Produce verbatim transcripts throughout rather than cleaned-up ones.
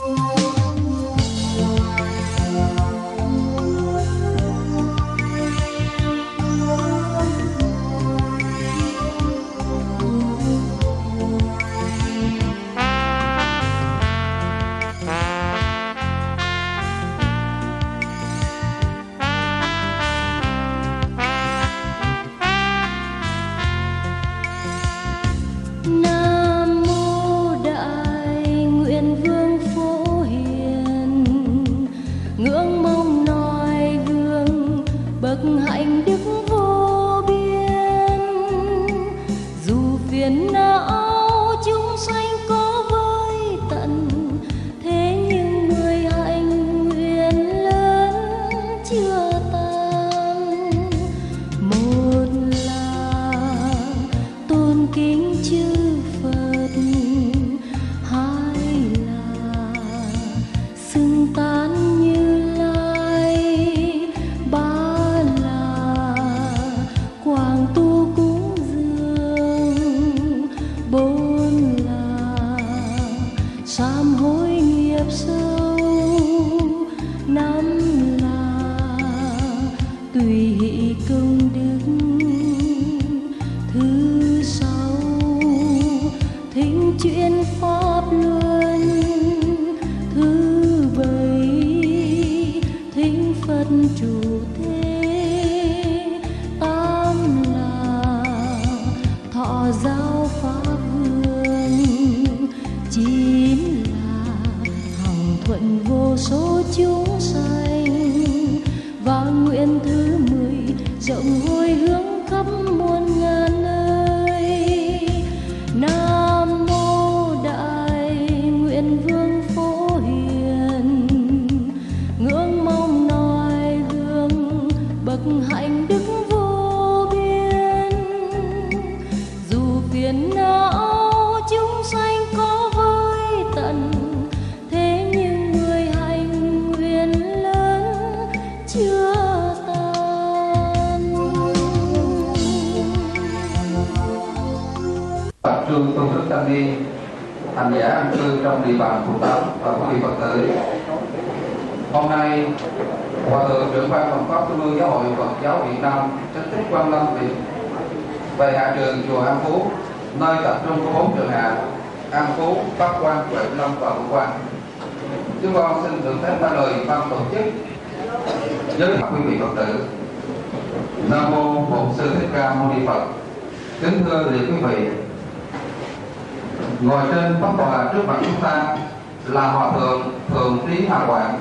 Ngồi trên pháp tòa trước mặt chúng ta là Hòa Thượng Thường Trí Hà Quảng,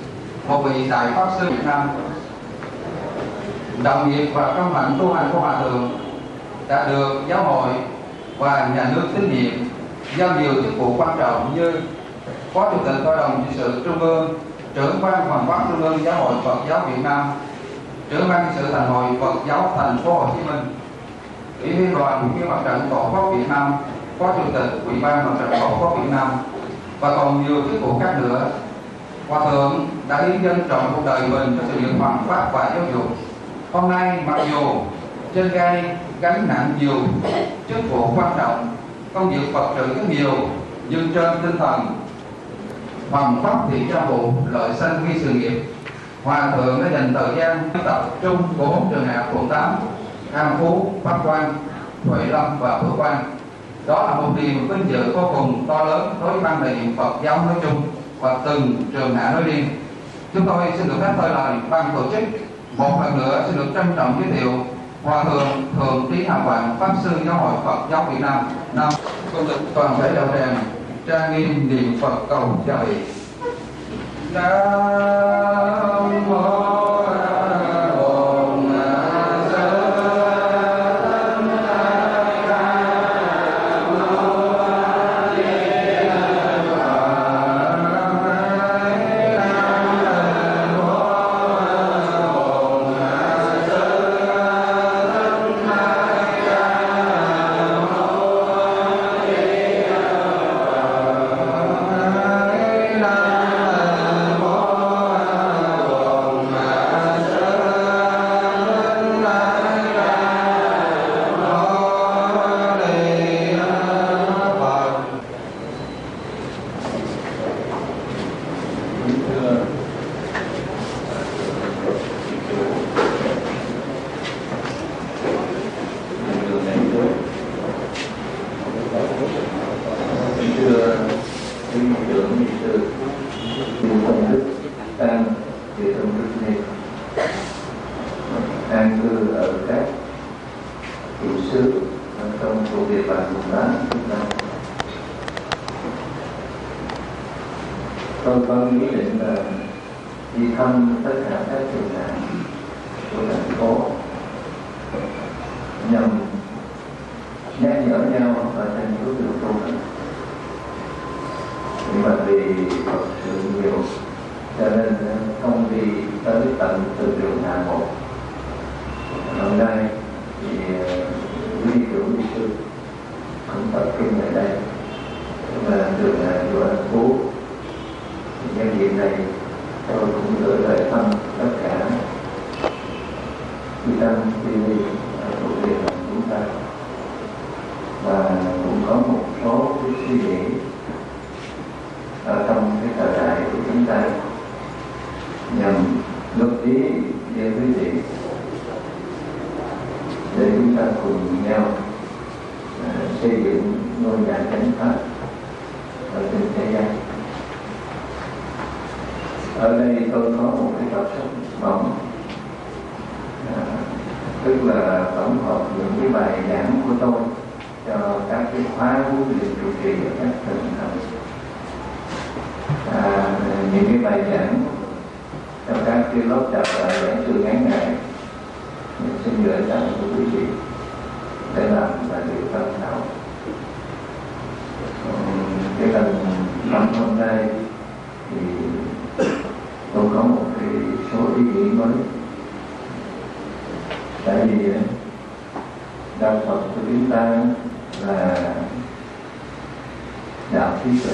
một vị đại pháp sư Việt Nam. Đạo nghiệp và công hạnh tu hành của Hòa Thượng đã được giáo hội và nhà nước tín nhiệm giao nhiều chức vụ quan trọng như Phó Chủ tịch Hội đồng trị sự Trung ương, trưởng ban Hoàn pháp Trung ương Giáo hội Phật giáo Việt Nam, trưởng ban trị sự Thành hội Phật giáo Thành phố Hồ Chí Minh, Ủy viên đoàn Ủy viên Mặt trận Tổ quốc Việt Nam, Phó Chủ tịch Ủy ban Mặt trận Tổ quốc Việt Nam và còn nhiều chức vụ khác nữa. Hòa Thượng đã hiến dâng trọn cuộc đời mình cho sự nghiệp hoàn pháp và giáo dục. Hôm nay mặc dù trên vai gánh nặng nhiều chức vụ quan trọng, công việc Phật sự rất nhiều, nhưng trên tinh thần hoàn pháp thì gia vụ lợi sanh quy sự nghiệp, Hòa Thượng đã dành thời gian tập trung của bốn trường học quận tám, An Phú, Bắc Quang, Huệ Lâm và Phước Quang. Đó là một niềm vinh dự vô cùng to lớn đối với ban đại diện Phật giáo nói chung và từng trường hạ nói riêng. Chúng tôi xin được phép thay lời ban tổ chức một lần nữa xin được trân trọng giới thiệu Hòa Thượng Thường Trí Hà Quảng, Pháp sư Giáo hội Phật giáo Việt Nam. Nam công lực toàn thể đạo tràng trang nghiêm niệm Phật cầu gia vị. Nam mô Nam thưa đường này trước, thưa quý trưởng nghị sư Lưu Công Đức Tăng Địa Công Đức Niệm an cư ở các trụ xứ trong thuộc địa bàn vùng đá Việt Nam. Tôi có ý định là đi thăm tất cả các trường đại của thành phố nhằm nhắc nhở nhau và thành phố được tu hành. Nhưng mà vì Phật sự nhiều cho nên không đi tới tận từ đường Hà Nội. Hôm nay thì quý chủ quý sư cũng tập trung ở đây và đường chùa An Phú. Nhân dịp này tôi cũng gửi lời thăm tất cả chư tăng chư ni thuộc địa bàn chúng ta, và cũng có một số cái suy nghĩ ở trong cái thời đại của chúng ta nhằm góp ý với quý vị để chúng ta cùng nhau uh, xây dựng ngôi nhà chánh pháp ở trên thế gian. Ở đây tôi có một cái tập sách mỏng, à, tức là tổng hợp những cái bài giảng của tôi cho các cái khóa huấn luyện trụ trì ở các tỉnh thành. À, những cái bài giảng cho các cái lớp đào tạo giảng sư ngắn ngày xin gửi tặng cho quý vị để làm tài liệu tham khảo. Cái lần năm hôm nay thì tôi có một cái số ý nghĩ mới. Tại vì đạo Phật của chúng ta là đạo trí tuệ,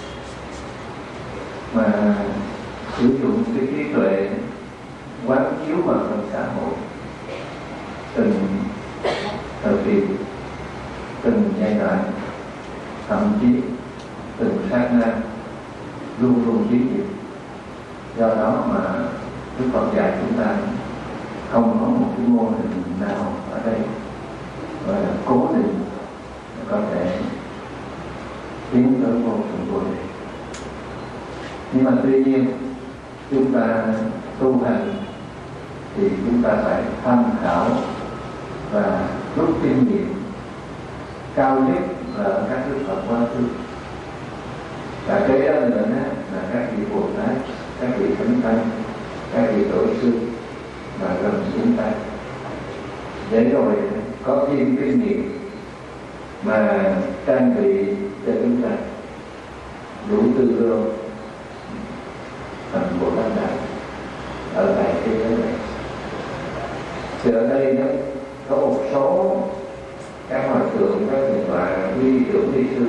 mà sử dụng cái trí tuệ quán chiếu vào trong xã hội, từng thời kỳ, từng giai đoạn, thậm chí từng sát na luôn luôn tiến triển. Do đó mà Đức Phật dạy chúng ta không có một cái mô hình nào ở đây gọi là cố định có thể tiến tới vô thường vô định. Nhưng mà tuy nhiên chúng ta tu hành thì chúng ta phải tham khảo và rút kinh nghiệm cao nhất là các Đức Phật quá khứ. Và cái đó nữa là các vị Bồ Tát, các vị Thánh Tăng, các vị tổ sư mà gần chúng ta, để rồi có thêm kinh nghiệm mà trang bị cho chúng ta đủ tư lương thành Bồ Tát Đại ở tại thế giới này. Thì ở đây đó có một số các hòa thượng, các vị tọa quy trưởng đi sư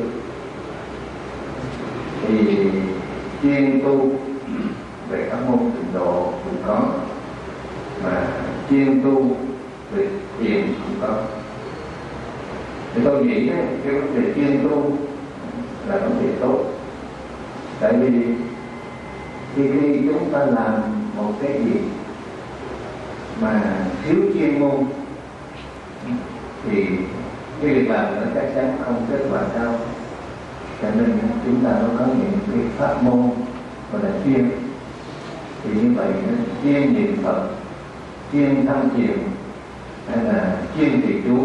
thì chuyên tu về các môn trình độ cũng có, mà chuyên tu về thiền cũng có. Thì tôi nghĩ cái vấn đề chuyên tu là vấn đề tốt. Tại vì khi khi chúng ta làm một cái gì mà thiếu chuyên môn thì cái việc làm nó chắc chắn không kết quả cao. Cho nên chúng ta nó có những cái pháp môn gọi là chuyên. Thì như vậy chuyên niệm Phật, chuyên tham thiền hay là chuyên trì chú.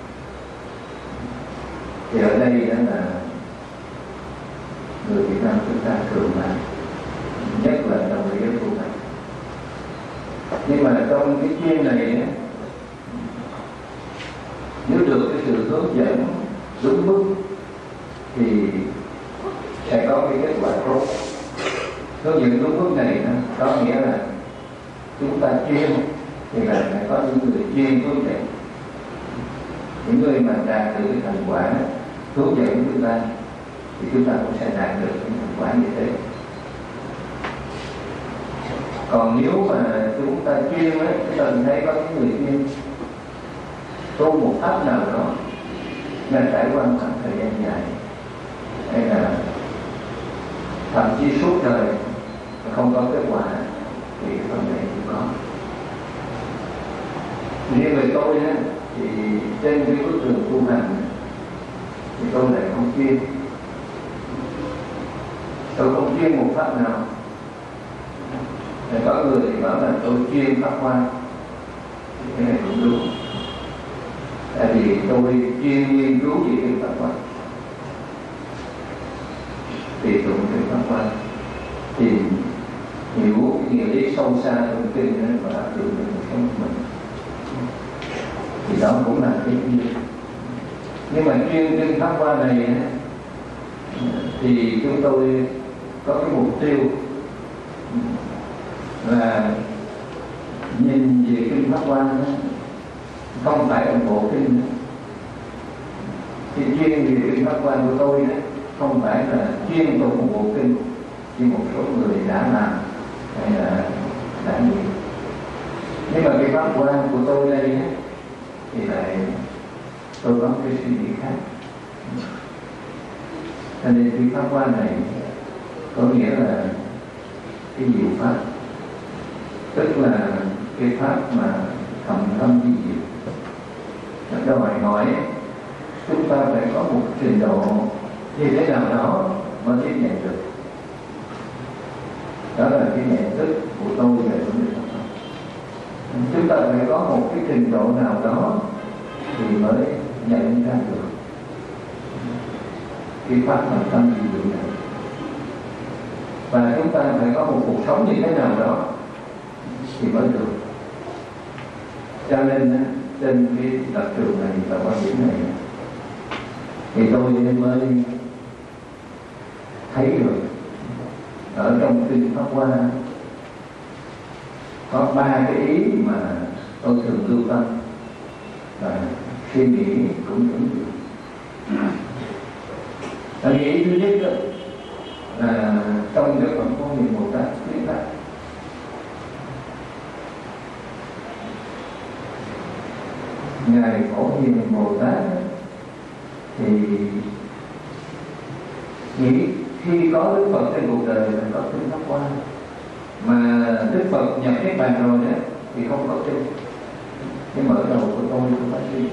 Thì ở đây đó là người Việt Nam chúng ta thường làm, nhất là trong cái giới tu hành. Nhưng mà trong cái chuyên này nếu được cái sự hướng dẫn đúng mức thì sẽ có cái kết quả tốt. Hướng dẫn đúng mức này có nghĩa là chúng ta chuyên thì là phải có những người chuyên hướng dẫn, những người mà đạt được cái thành quả hướng dẫn chúng ta thì chúng ta cũng sẽ đạt được cái thành quả như thế. Còn nếu mà chúng ta chuyên ấy, chúng ta thấy có những người chuyên tu một pháp nào đó là trải qua một khoảng thời gian dài hay là thậm chí suốt đời không có kết quả thì cái phần này cũng có. Riêng về tôi á, thì trên cái bước đường tu hành thì tôi lại không chuyên, tôi không chuyên một pháp nào. Thì có người thì bảo là tôi chuyên pháp Hoa, cái này cũng đúng. Tại vì tôi chuyên nghiên cứu về kinh pháp Hoa, tùy tụng kinh pháp Hoa, tìm hiểu cái nghĩa lý sâu xa trong kinh và áp dụng trong cuộc sống của mình, thì đó cũng là cái gì. Nhưng mà chuyên kinh pháp Hoa này thì chúng tôi có cái mục tiêu là nhìn về kinh pháp Hoa không phải là bộ kinh. Thì chuyên về kinh pháp Hoa của tôi đó không phải là chuyên tụng một bộ kinh như một số người đã làm hay là đã nhiều. Nhưng mà cái pháp Hoa của tôi đây đó, thì lại tôi có cái suy nghĩ khác. Cho nên cái pháp Hoa này có nghĩa là cái diệu pháp, tức là cái pháp mà thầm thâm vi diệu. Nó đòi hỏi chúng ta phải có một trình độ như thế nào đó mới tiếp nhận được. Đó là cái nhận thức của tôi về vấn đề pháp. Chúng ta phải có một cái trình độ nào đó thì mới nhận ra được cái pháp thầm thâm vi diệu này. Và chúng ta phải có một cuộc sống như thế nào đó thì mới được. Cho nên trên cái lập trường này và quan điểm này thì tôi mới thấy được ở trong kinh pháp Hoa có ba cái ý mà tôi thường lưu tâm và suy nghĩ cũng ứng dụng. Cái ý thứ nhất đó là trong cái phẩm Phổ Hiền Bồ Tát thuyết pháp. Ngài Phổ Hiền Bồ Tát thì nghĩ khi có Đức Phật trên cuộc đời là có kinh pháp Hoa, mà Đức Phật nhập Niết Bàn rồi đó thì không có kinh. Nhưng mở đầu của tôi cũng phải suy nghĩ,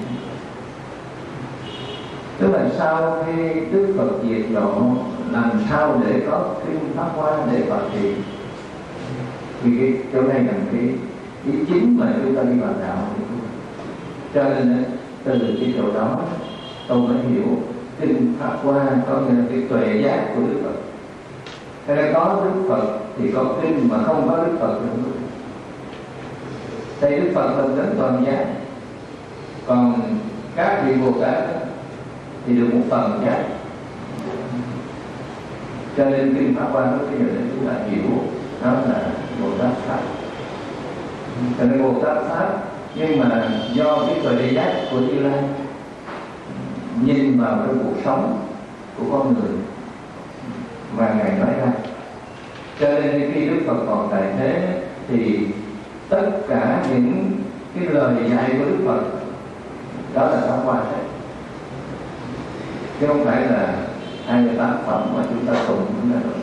tức là sau khi Đức Phật diệt độ làm sao để có kinh pháp Hoa để phát triển. Thì cái chỗ này là cái ý chính mà chúng ta đi vào đạo. Cho nên từ cái chỗ đó tôi mới hiểu kinh pháp Hoa có nghĩa là cái tuệ giác của Đức Phật. Thế nên có Đức Phật thì có kinh, mà không có Đức Phật thì không có kinh. Thì Đức Phật là đến toàn giác, còn các vị Bồ Tát thì được một phần giác. Cho nên kinh pháp Hoa lúc bây giờ để chúng ta hiểu đó là Bồ Tát Pháp. Cho nên Bồ Tát Pháp, nhưng mà do cái tuệ giác của Như Lai nhìn vào cái cuộc sống của con người mà Ngài nói ra. Cho nên khi Đức Phật còn tại thế thì tất cả những cái lời dạy của Đức Phật đó là pháp Hoa hết, chứ không phải là hai mươi tám phẩm mà chúng ta tụng chúng ta tụng.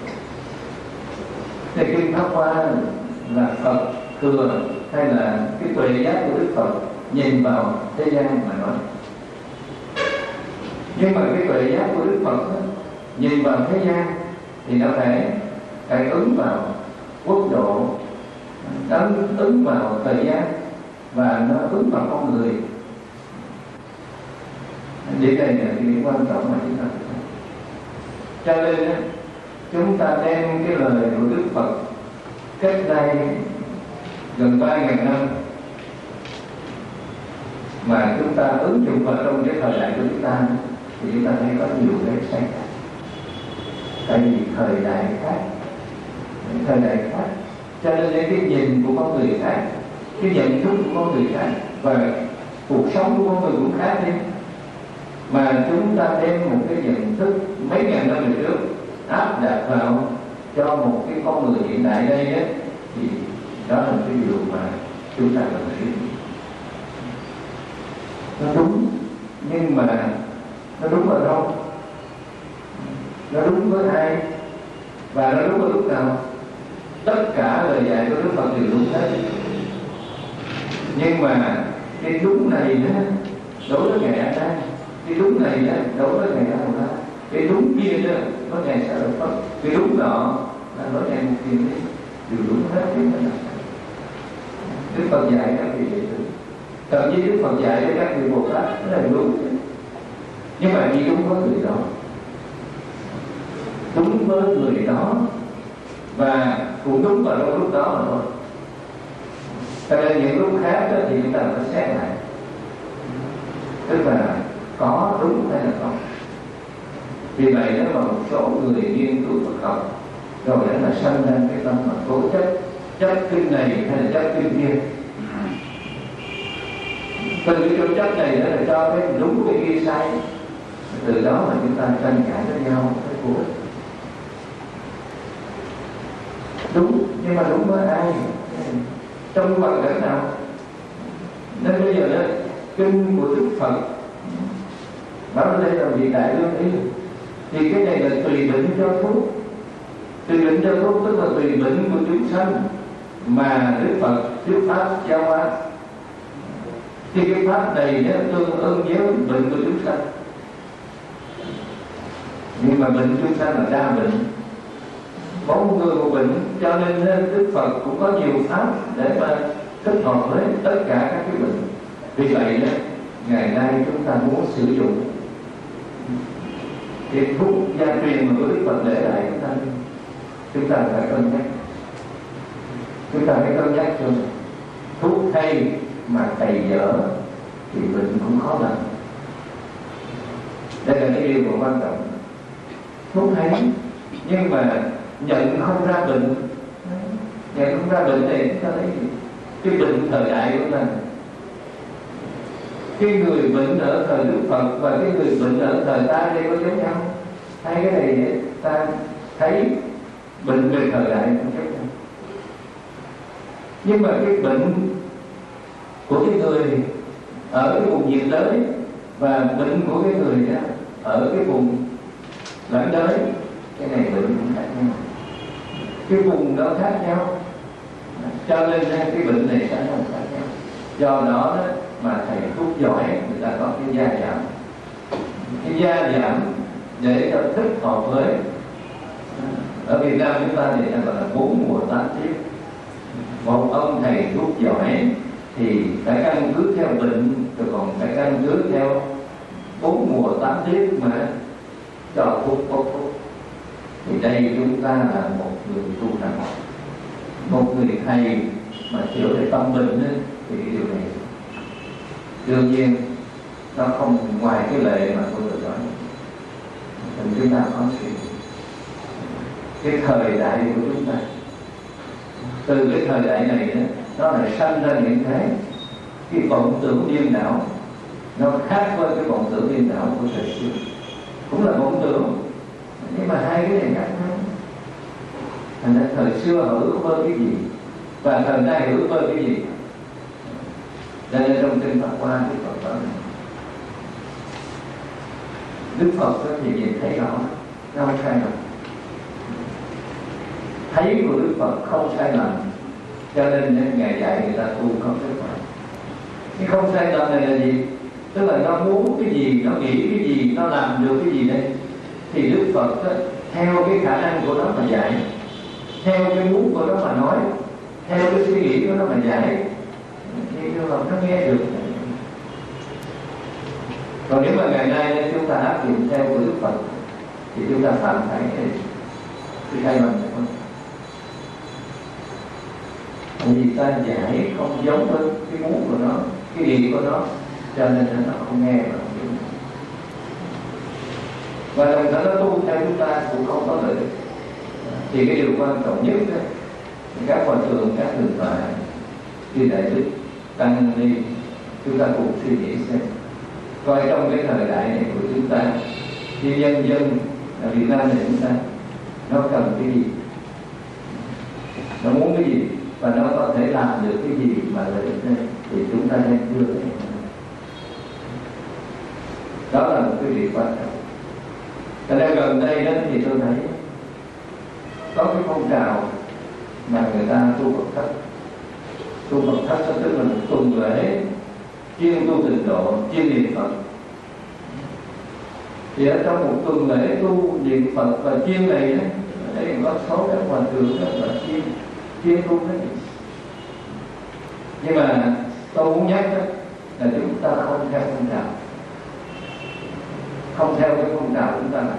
Thì kinh pháp Hoa là Phật thừa hay là cái tuệ giác của Đức Phật nhìn vào thế gian mà nói. Nhưng mà cái tuệ giác của Đức Phật đó, nhìn vào thế gian thì nó phải phải ứng vào quốc độ, nó ứng vào thời gian và nó ứng vào con người. Điểm này là cái điểm quan trọng mà chúng ta phải. Cho nên chúng ta đem cái lời của Đức Phật cách đây gần ba ngàn năm mà chúng ta ứng dụng vào trong cái thời đại của chúng ta thì chúng ta thấy có nhiều cái sai khác. Tại vì thời đại khác, thời đại khác, cho nên cái nhìn của con người khác, cái nhận thức của con người khác và cuộc sống của con người cũng khác đi. Mà chúng ta đem một cái nhận thức mấy ngàn năm về trước áp đặt vào cho một cái con người hiện đại đây ấy, thì đó là cái điều mà chúng ta cần suy nghĩ. Nó đúng, nhưng mà nó đúng ở đâu? Nó đúng với ai? Và nó đúng ở lúc nào? tất cả lời dạy của Đức Phật đều đúng hết. Nhưng mà cái đúng này đó đối với ngài A Nan, cái đúng này đó đối với ngài A Nan, cái đúng kia đó với ngài Sa Lợi Phất, cái đúng nọ là nói ngài Một Kiền đi, đều đúng hết chứ mình làm sao? Đức Phật dạy các vị đệ tử, thậm chí Đức Phật dạy với các vị Bồ Tát nó là đúng, nhưng mà chỉ đúng với người đó, đúng với người đó, và cũng đúng vào đâu lúc đó mà thôi. Cho nên những lúc khác đó thì chúng ta phải xét lại, tức là có đúng hay là không. Vì vậy đó mà một số người nghiên cứu Phật học rồi đó là sanh ra cái tâm mà cố chấp, chấp kinh này hay là chấp kinh kia. Từ cái chỗ chấp này đó là cho cái đúng cái kia sai, từ đó mà chúng ta tranh cãi với nhau cái của đúng, nhưng mà đúng với ai, trong hoàn cảnh nào. Nên bây giờ đó kinh của Đức Phật bảo đây là vị đại lương y, thì cái này là tùy bệnh cho thuốc, tùy bệnh cho thuốc tức là tùy bệnh của chúng sanh mà Đức Phật thuyết pháp giáo hóa. Thì cái pháp này nó tương ứng với bệnh của chúng sanh, nhưng mà bệnh chúng sanh là đa bệnh, mỗi người một bệnh, cho nên Đức Phật cũng có nhiều pháp để mà kết hợp với tất cả các cái bệnh. Vì vậy đó, ngày nay chúng ta muốn sử dụng cái thuốc gia truyền mà của Đức Phật để lại chúng ta, chúng ta phải cân nhắc, chúng ta phải cân nhắc cho thuốc hay mà thầy dở thì bệnh cũng khó lành. Đây là cái điều mà quan trọng. Thuốc hay nhưng mà nhận không ra bệnh, nhận không ra bệnh này chúng ta thấy cái bệnh thời đại của mình, cái người bệnh ở thời Đức Phật và cái người bệnh ở thời ta đây có giống nhau? Hai cái này ta thấy bệnh về thời đại không giống nhau. Nhưng mà cái bệnh của cái người ở cái vùng nhiệt đới và bệnh của cái người đó ở cái vùng lạnh đới, cái này bệnh cũng khác nhau, cái vùng đó khác nhau, cho nên cái bệnh này sẽ không khác nhau. Do đó, đó mà thầy thuốc giỏi người ta có cái gia giảm, cái gia giảm để cho thích hợp với. Ở Việt Nam chúng ta thì gọi là bốn mùa tám tiết. Một ông thầy thuốc giỏi thì phải căn cứ theo bệnh, rồi còn phải căn cứ theo bốn mùa tám tiết mà cho thuốc tốt thuốc. Thì đây chúng ta là một người tu hành, một người thầy mà chữa được tâm bệnh ấy, thì cái điều này đương nhiên nó không ngoài cái lệ mà tôi vừa nói. Thì chúng ta có sự cái thời đại của chúng ta, từ cái thời đại này đó, nó lại sanh ra những cái cái vọng tưởng điên đảo, nó khác với cái vọng tưởng điên đảo của thời xưa. Cũng là vọng tưởng nhưng mà hai cái này khác nhau. Thành ra thời xưa họ ước mơ cái gì và thời nay ước mơ cái gì. Đây là trong kinh Pháp Hoa Đức Phật nói, Đức Phật thì nhìn thấy rõ, nó không sai lầm. Thấy của Đức Phật không sai lầm, cho nên Ngài dạy người ta tu không sai lầm. Cái không sai lầm này là gì? Tức là nó muốn cái gì, nó nghĩ cái gì, nó làm được cái gì đây, thì Đức Phật đó, theo cái khả năng của nó mà dạy, theo cái muốn của nó mà nói, theo cái suy nghĩ của nó mà dạy, thì Đức Phật nó nghe được. Còn nếu mà ngày nay chúng ta áp dụng theo của Đức Phật thì chúng ta phạm phải cái sai lầm này không? Bởi vì ta giải không giống với cái muốn của nó, cái ý của nó, cho nên nó không nghe và không hiểu. Và đồng thời nó tu theo chúng ta cũng không có lợi. Thì cái điều quan trọng nhất đó, các hòa thượng, các thượng tọa, khi đại đức tăng ni, chúng ta cùng suy nghĩ xem, coi trong cái thời đại này của chúng ta, thì nhân dân ở Việt Nam này chúng ta, nó cần cái gì, nó muốn cái gì, và nó có thể làm được cái gì mà lợi ích đây, thì chúng ta nên đưa cái này. Đó là một cái điều quan trọng. Cho nên gần đây đó thì tôi thấy có cái phong trào mà người ta tu Phật thất. Tu Phật thất đó tức là một tuần lễ chuyên tu tịnh độ, chuyên niệm Phật. Thì ở trong một tuần lễ tu niệm Phật và chuyên này đó, ở đây có số các hòa thượng đó là chuyên chuyên tu hết. Nhưng mà tôi muốn nhắc đó là chúng ta không theo phong trào, không theo cái phong trào chúng ta làm.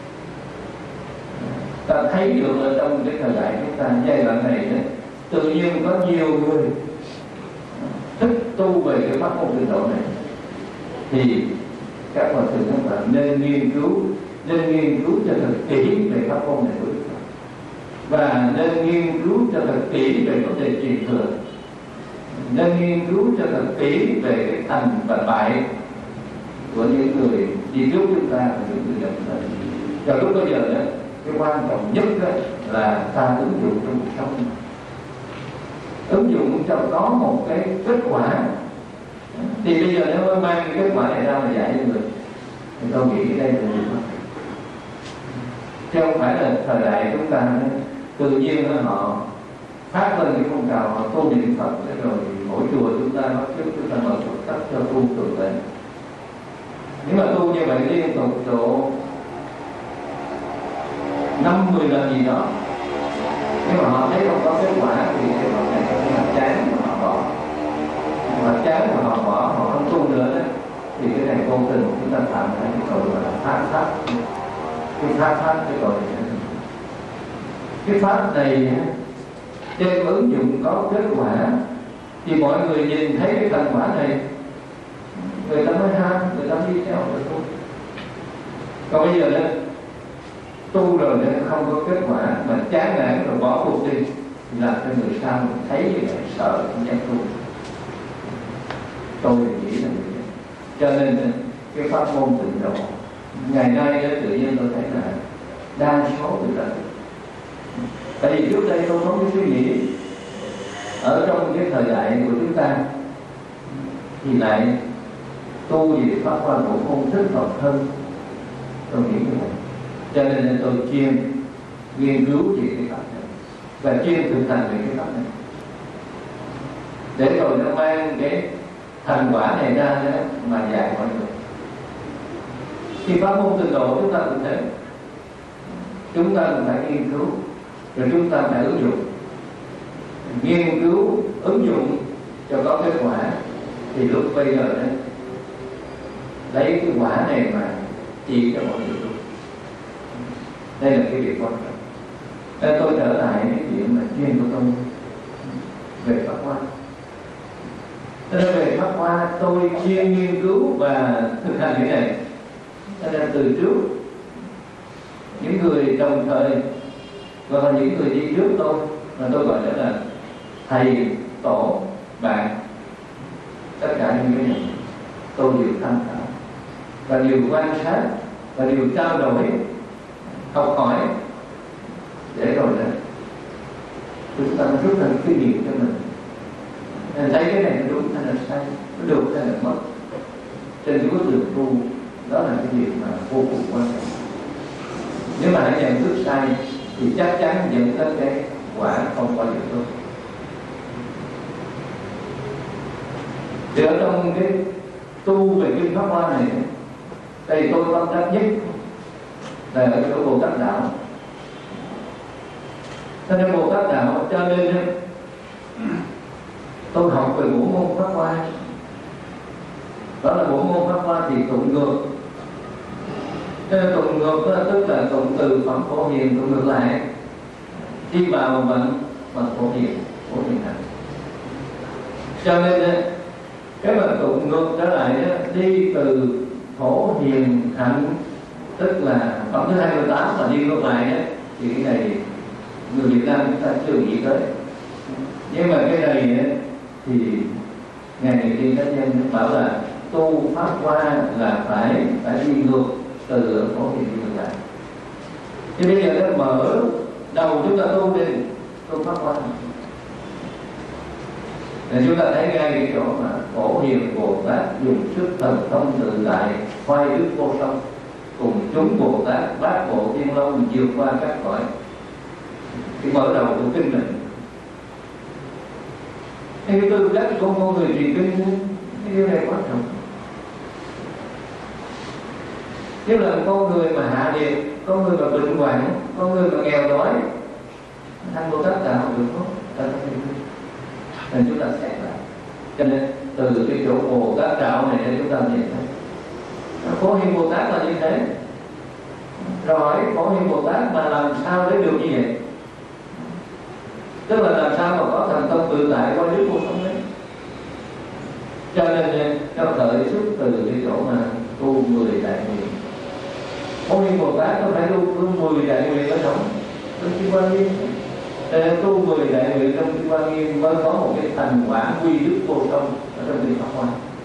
Ta thấy được ở trong cái thời đại chúng ta giai đoạn này đó, tự nhiên có nhiều người thích tu về cái pháp môn tịnh độ này, thì các hòa thượng các bạn nên nghiên cứu, nên nghiên cứu cho thật kỹ về pháp môn này của Đức Phật, và nên nghiên cứu cho thật kỹ về vấn đề truyền thừa, nên nghiên cứu cho thật kỹ về cái thành và bại của những người đi trước chúng ta và những người dòng thời. Và lúc bây giờ đó, cái quan trọng nhất đó là ta ứng dụng trong cuộc sống, ứng dụng cho có một cái kết quả. Thì bây giờ nếu mới mang cái kết quả này ra mà dạy cho người, thì tôi nghĩ đây là điều đó, chứ không phải là thời đại chúng ta tự nhiên họ phát lên cái phong trào họ tu niệm Phật, rồi mỗi chùa chúng ta bắt chước chúng ta mở Phật thất cho tu thường lệ. Nếu mà tu như vậy liên tục độ năm mười lần gì đó, nếu mà họ thấy không có kết quả thì họ sẽ chán mà họ bỏ. Họ chán mà họ bỏ, họ không tu nữa đó, thì cái này vô tình chúng ta phạm phải cái tội là phá pháp, cái phá pháp cái tội này. Cái pháp này trên ứng dụng có kết quả thì mọi người nhìn thấy cái thành quả này, người ta mới ham, người ta đi theo rồi tu. Còn bây giờ đó, tu rồi nên không có kết quả mà chán nản rồi bỏ cuộc đi, làm cho người sau mình thấy như vậy sợ không dám tu. Tôi nghĩ là như vậy. Cho nên cái pháp môn tịnh độ ngày nay đó, tự nhiên tôi thấy là đa số người ta. Tại vì trước đây tôi có cái suy nghĩ ở trong cái thời đại của chúng ta thì lại tu về pháp quan bộ môn thích hợp hơn, tôi nghĩ như vậy. Cho nên tôi chuyên nghiên cứu về cái pháp này và chuyên thực hành về cái pháp này, để rồi nó mang cái thành quả này ra đó mà dạy mọi người. Khi pháp môn tịnh độ chúng ta cũng thế, chúng ta cũng phải nghiên cứu, rồi chúng ta phải ứng dụng, nghiên cứu ứng dụng cho có kết quả, thì lúc bây giờ đấy lấy cái quả này mà chỉ cho mọi người luôn. Đây là cái việc quan trọng. Nên tôi trở lại cái chuyện mà chuyên của tôi về pháp hoa. Cho nên về pháp hoa tôi chuyên nghiên cứu và thực hành cái này. Cho nên từ trước những người đồng thời và những người đi trước tôi, mà tôi gọi đó là thầy, tổ, bạn, tất cả những cái này tôi đều tham khảo và đều quan sát và đều trao đổi, học hỏi, để rồi là chúng ta rút ra kinh nghiệm cho mình, mình thấy cái này nó đúng hay là sai, nó được hay là mất trên cái bước đường tu. Đó là cái việc mà vô cùng quan trọng. Nếu mà hãy nhận thức sai thì chắc chắn dẫn tới cái quả không bao giờ tốt. Thì ở trong cái tu về kinh pháp hoa này, đây tôi tâm đắc nhất là ở chỗ Bồ Tát đạo. Cho nên Bồ Tát đạo cho nên tôi học về bộ môn pháp hoa. Đó là bộ môn pháp hoa thì tụng ngược. Cho nên tụng ngược đó, tức là tụng từ phẩm Phổ Hiền tụng ngược lại, đi vào vận vận Phổ Hiền, Phổ Hiền hạnh. Cho nên cái mà tụng ngược trở lại đó, đi từ Phổ Hiền hạnh, tức là phẩm thứ hai mươi tám mà đi ngược lại đó, thì cái này người Việt Nam chúng ta chưa nghĩ tới. Nhưng mà cái này thì ngài Nghị Tiên Cá Nhân bảo là tu pháp hoa là phải phải đi ngược từ Phổ Hiền đi ngược lại. Thì bây giờ nó mở đầu chúng ta tu đi tu pháp hoa, thì chúng ta thấy ngay cái chỗ mà Phổ Hiền Bồ Tát dùng sức thần thông tự tại hoài đức vô song, cùng chúng Bồ Tát bát bộ thiên long vượt qua các cõi. Thì mở đầu của kinh này Thì cái tư cách của con người trì kinh, cái điều này quan trọng. Nếu là con người mà hạ liệt, con người mà bệnh hoạn, con người mà nghèo đói, thành Bồ Tát đạo được không? Ta không thể được. Nên chúng ta xét lại. Cho nên từ cái chỗ Bồ Tát đạo này để chúng ta nhìn thấy Phổ Hiền Bồ Tát là như thế. Rồi hỏi Phổ Hiền Bồ Tát mà làm sao để được như vậy? Tức là làm sao mà có thành công tự tại qua nước cuộc sống đấy. Cho nên nó khởi xuất từ cái chỗ mà tu mười đại nguyện. Phổ Hiền Bồ Tát có phải tu mười đại nguyện ở trong trong Kim Quan Nghiêm. Tu mười đại nguyện trong Kim Quan Nghiêm mới có một cái thành quả quy đức vô song ở trong Kinh Pháp Hoa.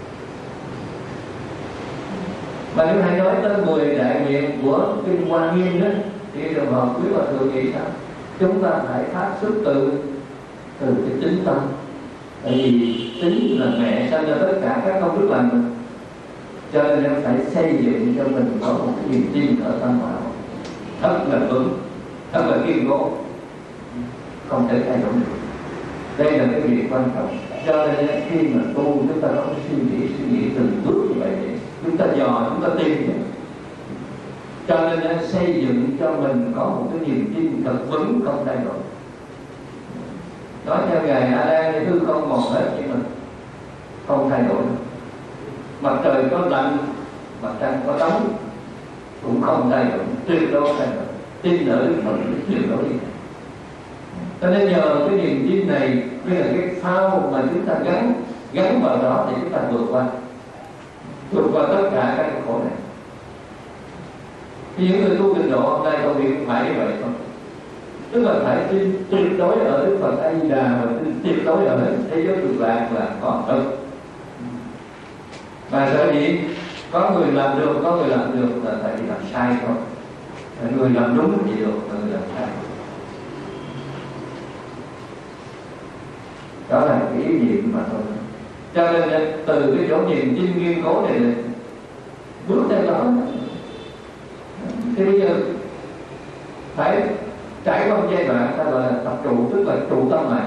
Mà nếu hãy nói tới mười đại nguyện của Kinh Hoa Nghiêm đó, thì trường hợp quý Hòa Thượng nghĩ sao? Chúng ta phải phát xuất từ từ cái tính tâm. Tại vì tính là mẹ sinh ra tất cả các công đức lành, cho nên em phải xây dựng cho mình có một cái niềm tin ở tâm bảo thật là vững, thật là kiên cố, không thể thay đổi được. Đây là cái việc quan trọng. Cho nên khi mà tu chúng ta có cái suy nghĩ suy nghĩ từng bước như vậy, chúng ta dò, chúng ta tìm. Cho nên xây dựng cho mình có một cái niềm tin thật vững, không thay đổi. Nói theo Ngài A Nan thì hư không mòn hết, nhưng mà không thay đổi. Mặt trời có lạnh, mặt trăng có nóng cũng không thay đổi, tuyệt đối thay đổi. Tin ở Đức Phật tuyệt đối. Cho nên nhờ cái niềm tin này, như là cái phao mà chúng ta gắn gắn vào đó để chúng ta vượt qua, vượt qua tất cả các khổ này. Thì những người tu tịnh độ hôm nay công việc phải như vậy không? Tức là phải tin tuyệt đối ở Đức Phật A Di Đà, và tin tuyệt đối ở thế giới cực lạc là có thật. Và sở dĩ có người làm được, có người làm được là tại vì làm sai thôi. Người làm đúng thì được, người làm sai. Đó là cái ý niệm mà thôi. Cho nên từ cái chỗ niềm tin nghiên cố này, này bước theo đó, thì bây giờ phải trải qua một giai đoạn ta gọi là tập trụ, tức là trụ tâm lại.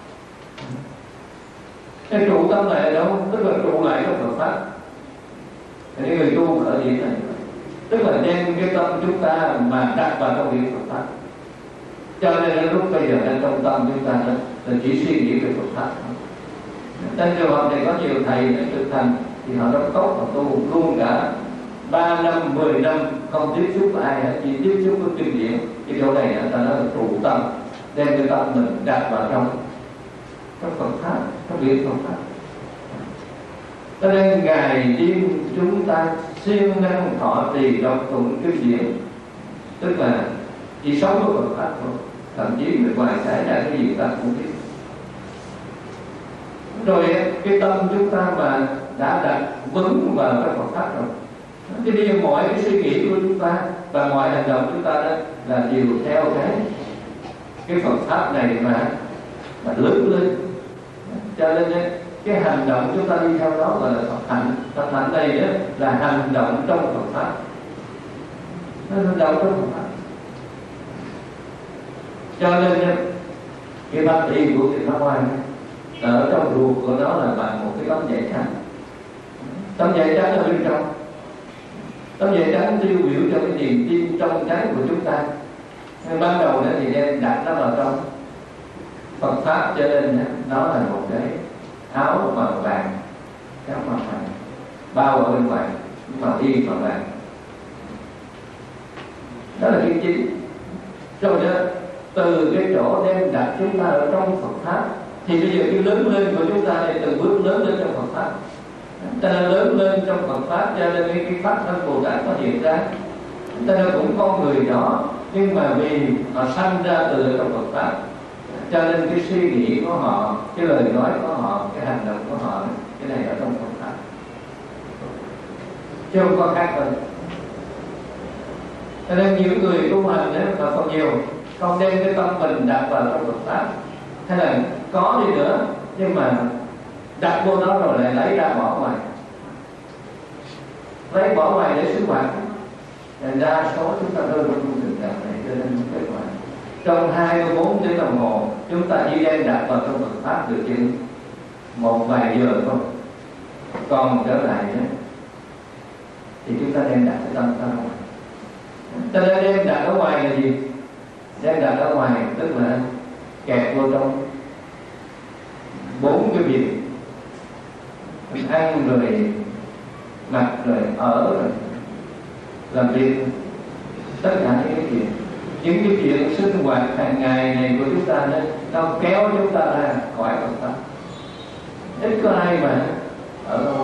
Cái trụ tâm lại ở đâu? Tức là trụ lại trong Phật pháp. Thì những người tu khởi điểm này, tức là đem cái tâm chúng ta mà đặt vào trong việc Phật pháp. Cho nên lúc bây giờ trong tâm chúng ta là chỉ suy nghĩ về Phật pháp. Trên trường hợp này có nhiều thầy đã thực hành thì họ rất tốt, họ tu luôn cả ba năm, mười năm không tiếp xúc với ai hết, chỉ tiếp xúc với kinh điển. Cái chỗ này người ta nói là trụ tâm, đem cái tâm mình đặt vào trong trong Phật pháp, trong việc Phật pháp. Cho nên ngày đêm chúng ta siêng năng thọ trì đọc tụng kinh điển, tức là chỉ sống với Phật pháp thôi, thậm chí người ngoài xảy ra cái gì ta cũng biết. Rồi cái tâm chúng ta mà đã đặt vững vào cái Phật pháp rồi, thì bây giờ mọi cái suy nghĩ của chúng ta và mọi hành động chúng ta đó là đều theo cái cái Phật pháp này mà mà lớn lên. Cho nên cái hành động chúng ta đi theo đó gọi là Phật hạnh. Phật hạnh này đó là hành động trong Phật pháp. Nó hành động trong Phật pháp. Cho nên cái bát y của cái Pháp Hoa ở trong ruột của nó là bằng một cái tấm vải trắng. Tấm vải trắng ở bên trong. Tấm vải trắng tiêu biểu cho cái niềm tin trong trái của chúng ta. Nên ban đầu đó thì đem đặt nó vào trong Phật pháp, cho nên nó là một cái áo màu vàng, cái áo màu vàng bao ở bên ngoài, màu y màu vàng. Đó là cái chính. Rồi đó, từ cái chỗ đem đặt chúng ta ở trong Phật pháp, thì bây giờ cái lớn lên của chúng ta này từng bước lớn lên trong Phật pháp. Ta lớn lên trong Phật pháp, cho nên cái pháp thân Bồ Tát có hiện ra. Ta cũng con người đó, nhưng mà vì họ sanh ra từ trong Phật pháp, cho nên cái suy nghĩ của họ, cái lời nói của họ, cái hành động của họ, cái này ở trong Phật pháp, chứ không có khác hơn. Cho nên những người tu hành đấy mà còn nhiều không đem cái tâm mình đặt vào trong Phật pháp, hay là có đi nữa nhưng mà đặt vô đó rồi lại lấy ra bỏ ngoài, lấy bỏ ngoài để sinh hoạt. Đa số chúng ta rơi vào trong tình trạng này, cho nên kết quả trong hai mươi bốn tiếng đồng hồ chúng ta chỉ đem đặt vào trong Phật pháp được chứ một vài giờ thôi, còn trở lại đó thì chúng ta đem đặt cái tâm ta ra ngoài. Ta đã đem đặt ở ngoài là gì? Đem đặt ở ngoài tức là kẹt vô trong bốn cái việc: mình ăn rồi mặc rồi ở rồi làm việc, tất cả những cái chuyện những cái chuyện sinh hoạt hàng ngày này của chúng ta đó, nó kéo chúng ta ra khỏi Phật pháp. Ít có ai mà ở đâu.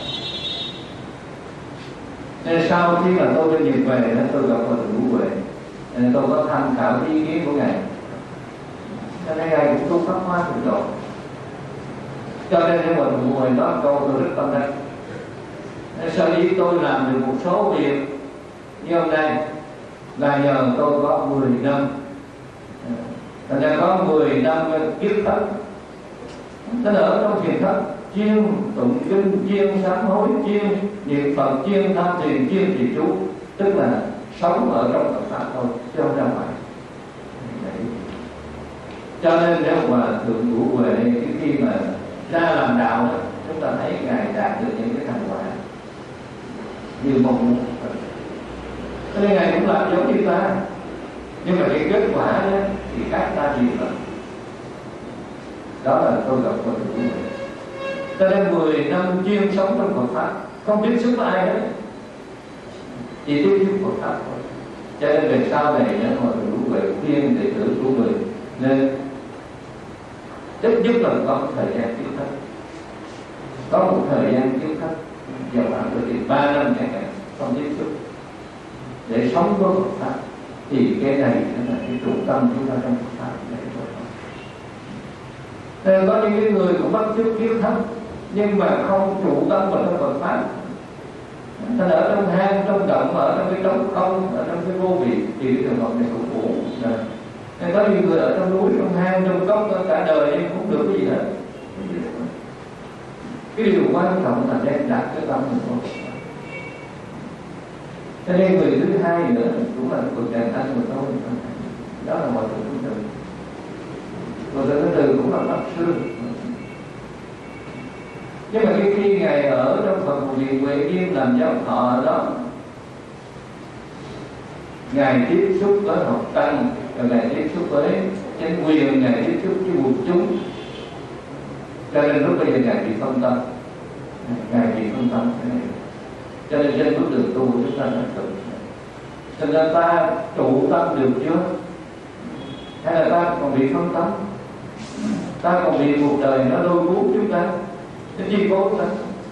Nên sau khi mà tôi đi về đó, tôi gặp Phật Ngũ Huệ, nên tôi có tham khảo ý kiến của ngài. Cho nên ngài cũng tu pháp hóa từ đầu. Cho nên nếu Phật Ngũ Huệ nói câu tôi rất tâm đắc. Sở dĩ tôi làm được một số việc như hôm nay là nhờ tôi có mười năm, thành ra có mười năm kiếp thất. Thế là ở trong thiền thất chuyên tụng kinh, chuyên sám hối, chuyên niệm Phật, chuyên tham thiền, chuyên trì chú, tức là sống ở trong Phật pháp thôi, chứ không ra ngoài. Cho nên nếu mà thượng Ngũ Huệ khi mà ra làm đạo đó, chúng ta thấy ngài đạt được những cái thành quả như mong muốn. Cho nên ngài cũng làm giống như ta, nhưng mà cái kết quả đó thì khác ta nhiều lắm. Đó là tôi gặp Phật Ngũ Huệ. Cho nên mười năm chuyên sống trong Phật pháp, không tiếp xúc với ai hết, chỉ tiếp xúc Phật pháp thôi. Cho nên về sau này những Phật Ngũ Huệ khuyên đệ tử của mình nên ít nhất là có một thời gian tiếp thất, có một thời gian tiếp thất vào khoảng từ ba năm chẳng hạn không tiếp xúc để sống với Phật pháp, thì cái này là cái trụ tâm chúng ta trong Phật pháp này thôi. Nên có những cái người cũng bắt chước kiếp thấp nhưng mà không trụ tâm vào trong Phật pháp, ta ở trong hang, trong động, ở trong cái trống không, ở trong cái vô vị, thì cái trường hợp này cũng ổn. Nên có những người ở trong núi, trong hang, trong cốc cả đời nhưng không được cái gì hết. Cái điều quan trọng là đem đặt cái tâm mình thôi. Cho nên người thứ hai nữa cũng là cuộc tràng thanh của tôi, đó là Hòa Thượng Thứ Từ. Hòa Thượng Thứ Từ cũng là Pháp Sư. Nhưng mà khi, khi ngài ở trong Phật viện Huệ Nghiêm làm giáo thọ đó, ngài tiếp xúc với học tăng, rồi ngài tiếp xúc với chính quyền, ngài tiếp xúc với quần chúng. Cho nên lúc bây giờ ngài bị phân tâm, ngài bị phân tâm. Cho nên trên bước đường tu chúng ta phải tự. Cho nên ta trụ tâm được chưa? Hay là ta còn bị phân tâm? Ta còn bị cuộc đời nó lôi cuốn chúng ta, nó chi phối ta.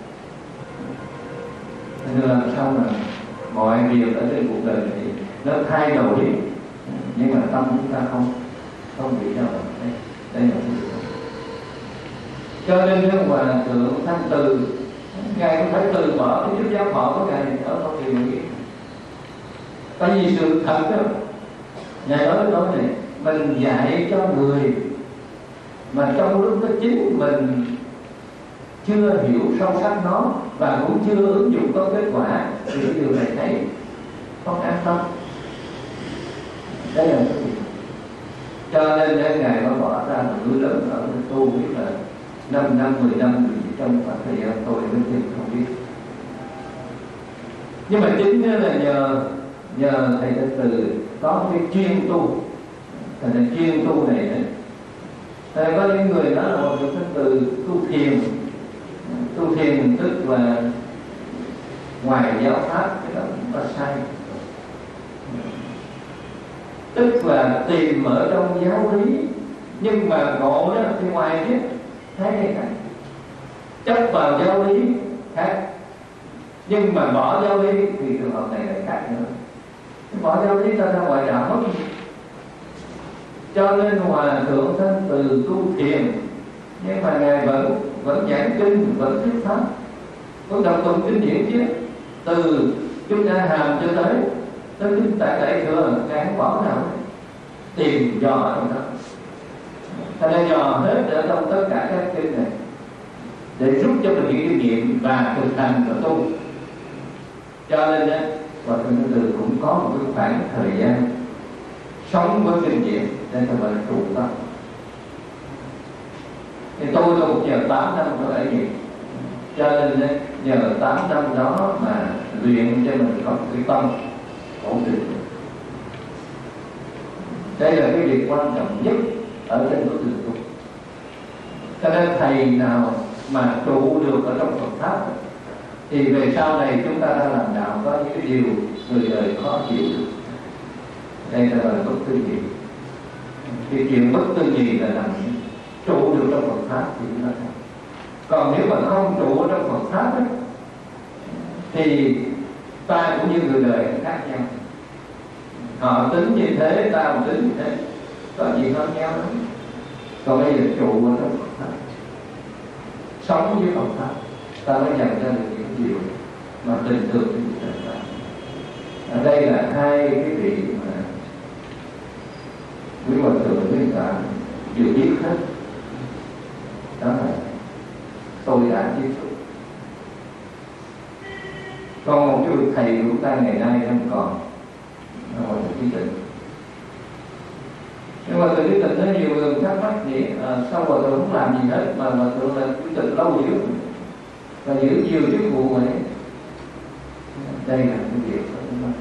Nên làm sao mà mọi việc ở trên cuộc đời này nó thay đổi, nhưng mà tâm chúng ta không không bị đâu. Đây, đây là cái điều. Cho nên nếu Hòa Thượng Thanh Từ, ngài cũng phải từ bỏ cái chức giáo thọ của ngài ở trong điều này. Tại vì sự thật đó, ngài nói nói này, mình dạy cho người mà trong lúc đó chính mình chưa hiểu sâu sắc nó và cũng chưa ứng dụng có kết quả, thì cái điều này thấy không an tâm. Đây là cái gì? Cho nên để ngài mới bỏ ra một núi lớn ở tu, biết là năm năm mười năm trong khoảng thời gian tôi vẫn chưa không biết. Nhưng mà chính là nhờ nhờ thầy Thanh Từ có cái chuyên tu, thầy là chuyên tu này đấy. Thầy có những người nói là một thầy Thanh Từ tu thiền, tu thiền tức là ngoài giáo pháp, cái đó cũng có sai. Tức là tìm ở trong giáo lý, nhưng mà ngộ đó thì ngoài chứ thấy hay khác, chấp vào giáo lý khác, nhưng mà bỏ giáo lý thì trường hợp này lại khác nữa. Bỏ giáo lý ta ra ngoài đạo mất. Cho nên Hòa Thượng Thanh Từ tu thiền, nhưng mà ngài vẫn vẫn giảng kinh, vẫn thuyết pháp, vẫn đọc tụng kinh điển chứ. Từ kinh A Hàm cho tới tới kinh Tại Đại Thừa, ngài không bỏ nào đấy. Tìm dò ở trong đó, ta đã dò hết ở trong tất cả các kinh này để rút cho mình những kinh nghiệm và thực hành và tu. Cho nên đó, Hòa Thượng Thanh Từ cũng có một cái khoảng thời gian sống với kinh nghiệm để cho mình trụ tâm. Thì tôi tôi cũng nhờ tám năm tôi ở vậy, cho nên ấy, nhờ tám năm đó mà luyện cho mình có cái tâm ổn định. Đây là cái việc quan trọng nhất ở trên bước đường tu. Cho nên thầy nào mà trụ được ở trong Phật pháp thì về sau này chúng ta đang làm đạo có những cái điều người đời khó chịu được. Đây là bất tư nghị. Cái chuyện bất tư nghị là làm trụ được trong Phật pháp thì chúng ta thành. Còn nếu mà không trụ trong Phật pháp ấy, thì ta cũng như người đời khác nhau. Họ tính như thế, ta cũng tính như thế, có gì hơn nhau đó. Còn bây giờ trụ ở trong Phật pháp, sống với Phật pháp, ta mới nhận ra được những điều mà tình thương của chúng ta. Ở đây là hai cái vị mà quý hòa thượng quý cả đều biết hết. Đó là tôi đã tiếp xúc. Còn một cái thầy của chúng ta ngày nay không còn, Hòa thượng Trí Tịnh. Nhưng mà từ Trí Tịnh nó nhiều người thắc mắc vậy, à, sao Hòa thượng không làm gì hết mà Hòa thượng là Trí Tịnh lâu dữ và giữ nhiều chức vụ vậy. Đây là cái việc của chúng ta.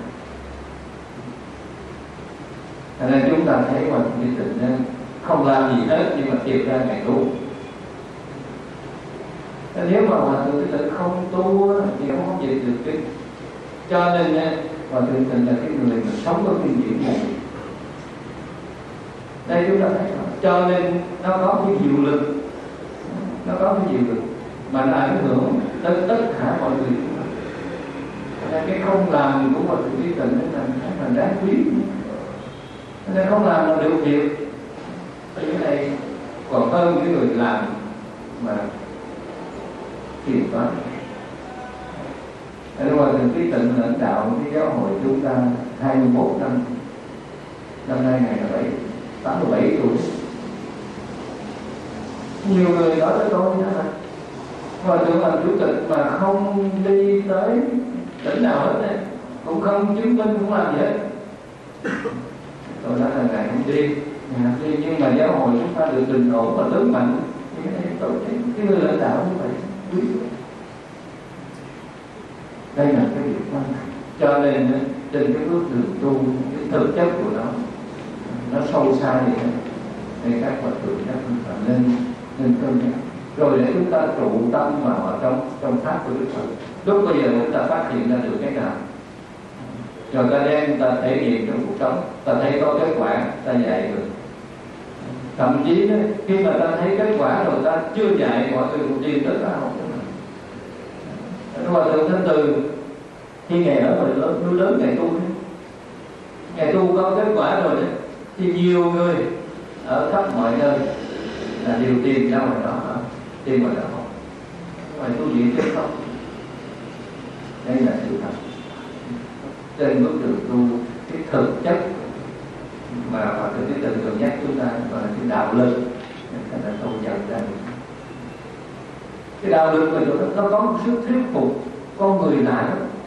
Cho nên chúng ta thấy Hòa thượng Trí Tịnh không làm gì hết nhưng mà tìm ra ngày tu. Nếu mà Hòa thượng Trí Tịnh không tu thì không có dịch được kinh. Cho nên Hòa thượng Trí Tịnh là cái người mà sống ở kinh điển này. Đây chúng ta thấy đó. Cho nên nó có cái hiệu lực, nó có cái hiệu lực mà nó ảnh hưởng đến tất cả mọi người. Nên cái không làm của Hòa thượng Trí Tịnh là là đáng quý. Nên không làm là được việc. Cái này còn hơn cái người làm mà kiểm toán. Nên Hòa thượng Trí Tịnh lãnh đạo cái giáo hội chúng ta hai mươi mốt năm, năm nay ngày là bảy, tám mươi bảy tuổi. Nhiều người nói với tôi đó là Hòa thượng làm chủ tịch mà không đi tới tỉnh nào hết đấy, cũng không chứng minh, cũng làm gì hết. Tôi nói là ngài không đi, ngài đi nhưng mà giáo hội chúng ta được bình ổn và lớn mạnh. Tôi thấy cái người lãnh đạo như vậy quý. Đây là cái việc quan trọng. Cho nên trên cái bước đường tu, cái thực chất của nó nó sâu xa như thế. Nên các Phật tử các Phật nên nên cân nhắc. Rồi để chúng ta trụ tâm vào ở trong trong pháp của Đức Phật. Lúc bây giờ chúng ta phát hiện ra được cái nào, rồi ta đem ta thể hiện trong cuộc sống, ta thấy có kết quả, ta dạy được. Thậm chí đó, khi mà ta thấy kết quả rồi ta chưa dạy mọi người cùng tìm tới ta học. Hòa thượng Thanh Từ khi ngày ở ngoài lớn, núi lớn ngày tu, ngày tu có kết quả rồi đấy, thì nhiều người ở khắp mọi nơi là đều tìm ra ngoài đó, tìm ngoài đó học, ngoài tu viện chứ không. Đây là sự thật. Trên bước đường tu, cái thực chất mà Hòa thượng Trí Tịnh thường nhắc chúng ta gọi là cái đạo lực, chúng ta không nhận ra được. Cái đạo lực của nó, nó có một sức thuyết phục con người lại.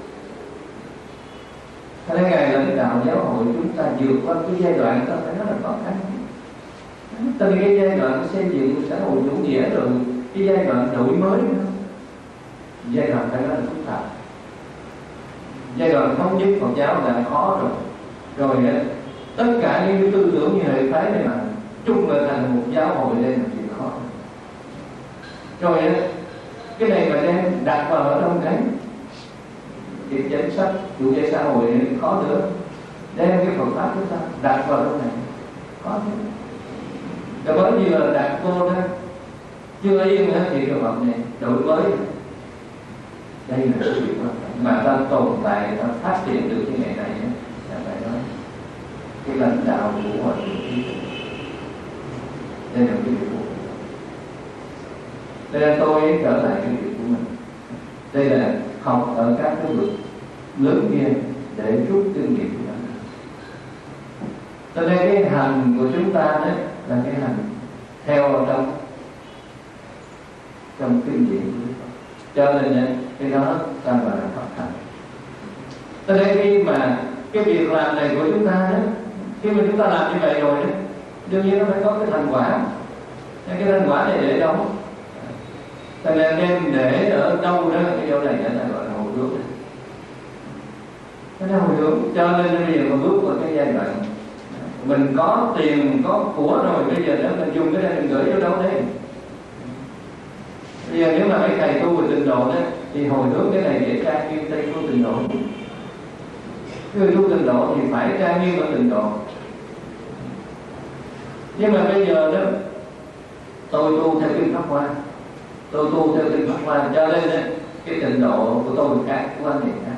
Thế nên Ngài lãnh đạo giáo hội chúng ta vượt qua cái giai đoạn ta phải nói là khó khăn. Tại vì cái giai đoạn xây dựng xã hội chủ nghĩa rồi, cái giai đoạn đổi mới nữa, giai đoạn phải nói là phức tạp. Giai đoạn thống nhất Phật giáo là khó rồi. Rồi tất cả những cái tư tưởng như hệ phái này mà chung lại thành một giáo hội đây là chuyện khó. Rồi cái này mà đem đặt vào ở trong cái cái chính sách chủ nghĩa xã hội này khó nữa. Đem cái Phật pháp chúng ta đặt vào trong này khó nữa. Rồi bởi vì là đặt vô đó chưa yên nữa thì cái Phật này đổi mới. Đây là cái việc quan trọng mà ta tồn tại, ta phát triển được như ngày này là phải nói cái lãnh đạo của Hòa thượng Trí Tịnh. Đây là cái việc của Đây là tôi trở lại cái việc của mình. Đây là học ở các cái vực lớn kia để rút kinh nghiệm của mình. Cho nên cái hành của chúng ta đấy là cái hành theo trong trong kinh nghiệm của Đức Phật. Cho nên cái đó ta gọi là Phật hành. Cho nên khi mà cái việc làm này của chúng ta đó, khi mà chúng ta làm như vậy rồi đó, đương nhiên nó phải có cái thành quả. cái thanh quả này để đâu? Thành ra đem để ở đâu đó, cái chỗ này người ta gọi là hồi hướng. Nó hồi hướng, cho nên bây giờ mình bước vào cái giai đoạn mình có tiền, có của rồi, bây giờ nếu mình dùng cái này mình gửi vô đâu đấy? Bây giờ nếu mà mấy thầy tu về tịnh độ đó, thì hồi hướng cái này để tra nghiêm Tây tu tịnh độ. Người tu tịnh độ thì phải tra nghiêm ở tịnh độ. Nhưng mà bây giờ đó, tôi tu theo kinh Pháp Hoa, tôi tu theo kinh Pháp Hoa, cho nên đó, cái tịnh độ của tôi khác, quan niệm khác.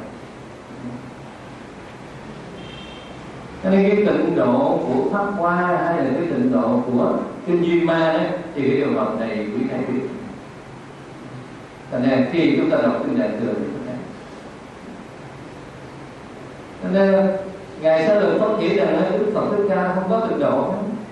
Cho nên cái tịnh độ của Pháp Hoa hay là cái tịnh độ của kinh Duy Ma đó, thì cái điều hợp này quý thầy biết. Cho nên khi chúng ta đọc kinh Đại Thừa thì chúng ta, cho nên Ngài Sa Lượng phát chỉ rằng Đức Phật Thích Ca không có tịnh độ.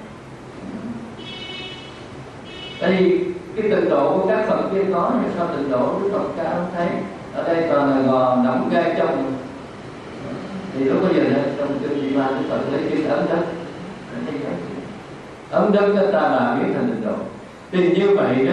Tại vì cái tịnh độ của các Phật kia có, nhưng sao tịnh độ của Đức Phật Ca không thấy? Ở đây toàn là gò đóng gai trong. Thì lúc bây giờ trong kinh Duy Ma Đức Phật lấy chữ ấm đất, ấm đất cho ta bà biết thành tịnh độ. Thì như vậy đó,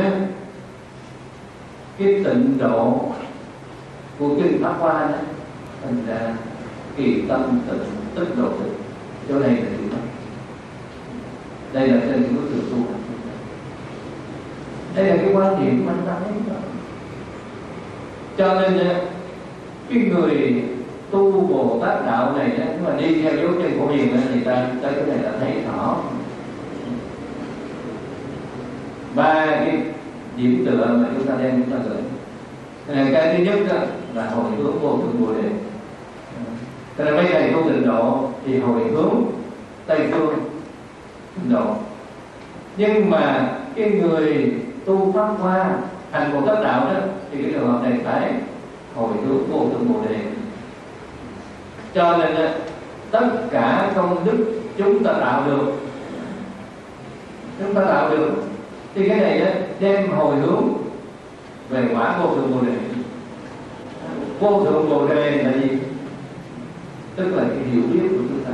cái tịnh độ của kinh Pháp Hoa đó, thành ra kỳ tâm tịnh tức độ tịnh. Chỗ này là gì đó? Đây là trên cái bước đường tu hành. Đây là cái quan điểm mà ta thấy đó. Cho nên cái người tu Bồ Tát đạo này đó, nhưng mà đi theo dấu chân Phổ Hiền thì ta tới cái này đã thấy rõ ba cái điểm tựa mà chúng ta đem chúng ta gửi. Cái thứ nhất đó là hồi hướng vô thượng Bồ Đề. Cho nên mấy thầy tu tịnh độ thì hồi hướng Tây phương tịnh độ. Nhưng mà cái người tu Pháp Hoa hành Bồ Tát đạo đó thì cái trường hợp này phải hồi hướng vô thượng Bồ Đề. Cho nên tất cả công đức chúng ta tạo được, chúng ta tạo được thì cái này đó, đem hồi hướng về quả vô thượng Bồ Đề. Vô thượng Bồ Đề là gì? Tức là cái hiểu biết của chúng ta.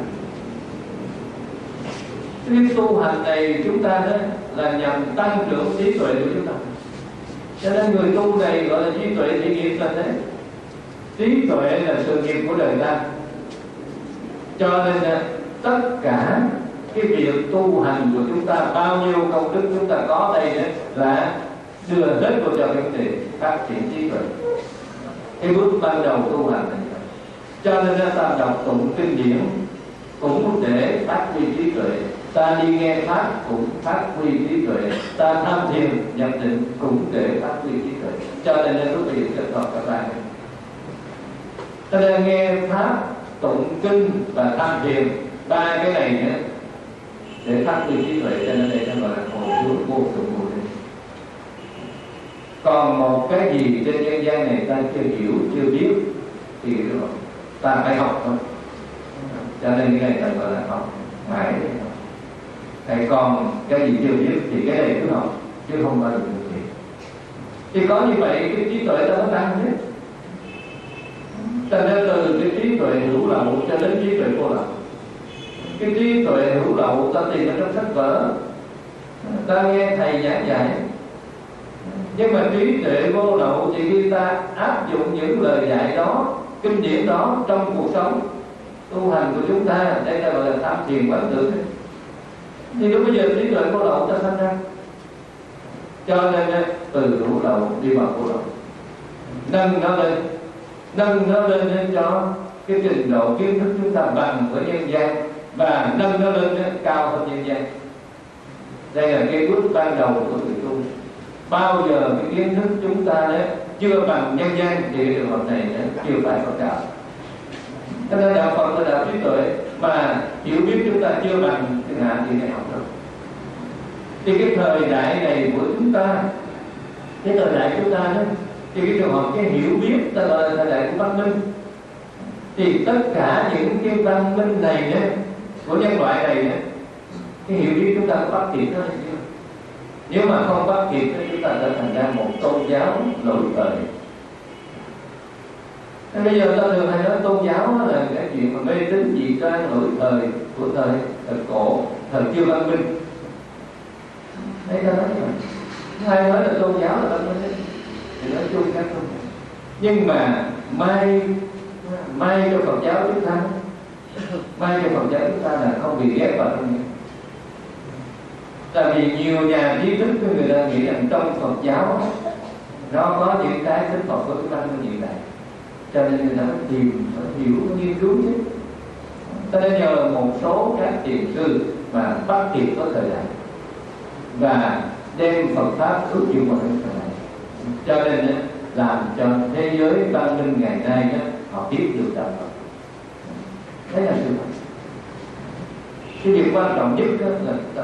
Cái tu hành này chúng ta đó là nhằm tăng trưởng trí tuệ của chúng ta. Cho nên người tu này gọi là trí tuệ thiện nghiệp là thế. Trí tuệ là sự nghiệp của đời ta. Cho nên tất cả cái việc tu hành của chúng ta, bao nhiêu công đức chúng ta có đây đấy, là đưa hết vào cho cái vấn đề phát triển trí tuệ. Cái bước ban đầu tu hành này. Cho nên ta đọc tụng kinh điển cũng để phát huy trí tuệ, ta đi nghe pháp cũng phát huy trí tuệ, ta tham thiền nhập định cũng để phát huy trí tuệ. Cho nên lúc bây giờ kết hợp các bạn, ta đang nghe pháp, tụng kinh và tham thiền, ba cái này nữa để phát huy trí tuệ. Cho nên đây ta gọi là hồi hướng vô thượng Bồ Đề. Còn một cái gì trên nhân gian này ta chưa hiểu, chưa biết thì ta phải học thôi. Cho nên cái này ta gọi là học mãi để học. Tại còn cái gì chưa biết thì cái này cứ học, chứ không bao giờ được gì. Thì có như vậy cái trí tuệ ta mới tăng hết. Cho nên từ cái trí tuệ hữu lậu cho đến trí tuệ vô lậu. Cái trí tuệ hữu lậu ta tìm ở trong sách vở, ta nghe thầy giảng dạy. Nhưng mà trí tuệ vô lậu thì khi ta áp dụng những lời dạy đó, kinh điển đó trong cuộc sống tu hành của chúng ta, đây ta gọi là tham thiền quán tưởng. Thì lúc bây giờ trí tuệ vô lậu ta sanh ra. Cho nên từ hữu lậu đi vào vô lậu, nâng nó lên, nâng nó lên để cho cái trình độ kiến thức chúng ta bằng với nhân gian, và nâng nó lên cao hơn nhân gian. Đây là cái bước ban đầu của người tu. Bao giờ cái kiến thức chúng ta đấy chưa bằng nhân gian thì cái trường hợp này chưa phải có cao. Cho nên đạo Phật là đạo trí tuệ, mà hiểu biết chúng ta chưa bằng chẳng hạn thì này học đâu. Thì cái thời đại này của chúng ta, cái thời đại chúng ta đó, thì cái trường hợp cái hiểu biết ta gọi là thời đại của văn minh. Thì tất cả những cái văn minh này đó, của nhân loại này đó, cái hiểu biết chúng ta có phát triển đó hay chưa? Nếu mà không phát triển thì chúng ta đã thành ra một tôn giáo lỗi thời. Thế bây giờ ta thường hay nói tôn giáo là cái chuyện mà mê tín dị đoan lỗi thời của thời, thời cổ, thời chưa văn minh. Thế Thế ta nói như vậy. Ai nói là tôn giáo là tâm linh thì nói chung các tôn giáo. Nhưng mà mai mai cho Phật giáo chúng ta, mai cho Phật giáo chúng ta là không bị ghép vào trong. Tại vì nhiều nhà trí thức của người ta nghĩ rằng trong Phật giáo nó có những cái thích hợp với cái văn minh hiện đại, cho nên người ta mới tìm, mới hiểu, mới nghiên cứu chứ. Cho nên nhờ là một số các thiền sư mà bắt kịp với thời đại và đem Phật pháp ứng dụng vào trong thời đại, cho nên làm cho thế giới văn minh ngày nay họ biết được đạo Phật. Đấy là sự thật. Cái việc quan trọng nhất là tâm.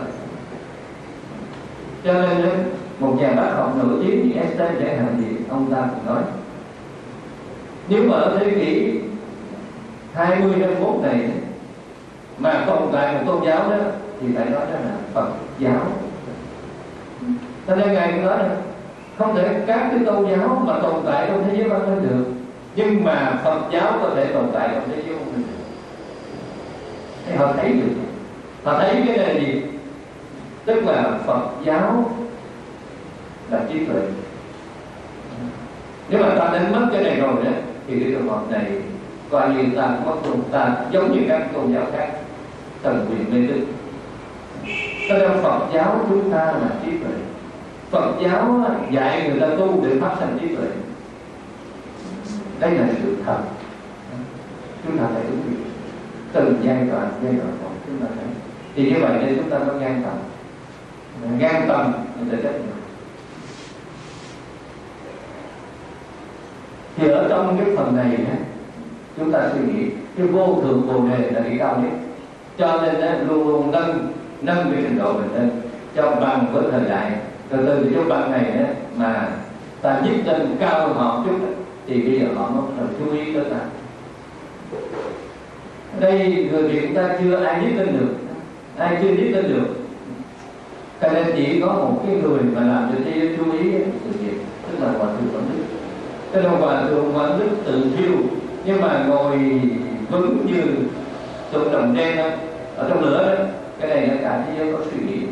Cho nên một nhà bác học nổi tiếng như Einstein chẳng hạn thì ông ta cũng nói, nếu mà ở thế kỷ hai mươi hai mươi mốt này mà tồn tại một tôn giáo đó thì phải nói đó là Phật giáo. Cho nên ngài cũng nói là không thể các cái tôn giáo mà tồn tại trong thế giới văn minh được, nhưng mà Phật giáo có thể tồn tại trong thế giới văn minh được. Thì họ thấy được, họ thấy cái này gì? Tức là Phật giáo là trí tuệ. Nếu mà ta đánh mất cái này rồi đó thì cái trường hợp này coi như ta mất tôn, ta giống như các tôn giáo khác thần quyền mê tín. Cho nên Phật giáo chúng ta là trí tuệ. Phật giáo dạy người ta tu để phát sinh trí tuệ. Đây là sự thật. Chúng ta phải đúng việc từng giai đoạn giai đoạn một chúng ta thấy. Thì như vậy nên chúng ta mới ngang tầm, ngang tầm để trách nhiệm. Thì ở trong cái phần này chúng ta suy nghĩ cái vô thượng bồ đề là cái cao nhất, cho nên luôn luôn nâng nâng cái trình độ mình lên cho bằng với thời đại. Từ từ cái bằng này mà ta nhích lên cao hơn họ chút thì bây giờ họ mới bắt đầu chú ý tới ta. Đây người Việt ta chưa ai nhích lên được, ai chưa nhích lên được. Cho nên chỉ có một cái người mà làm cho thế giới chú ý sự việc, tức là Hòa Thượng Quảng Đức. Tức là Hòa Thượng Quảng Đức tự thiêu nhưng mà ngồi vững như tượng đồng đen đó, ở trong lửa đó. Cái này là cả thế giới có suy nghĩ.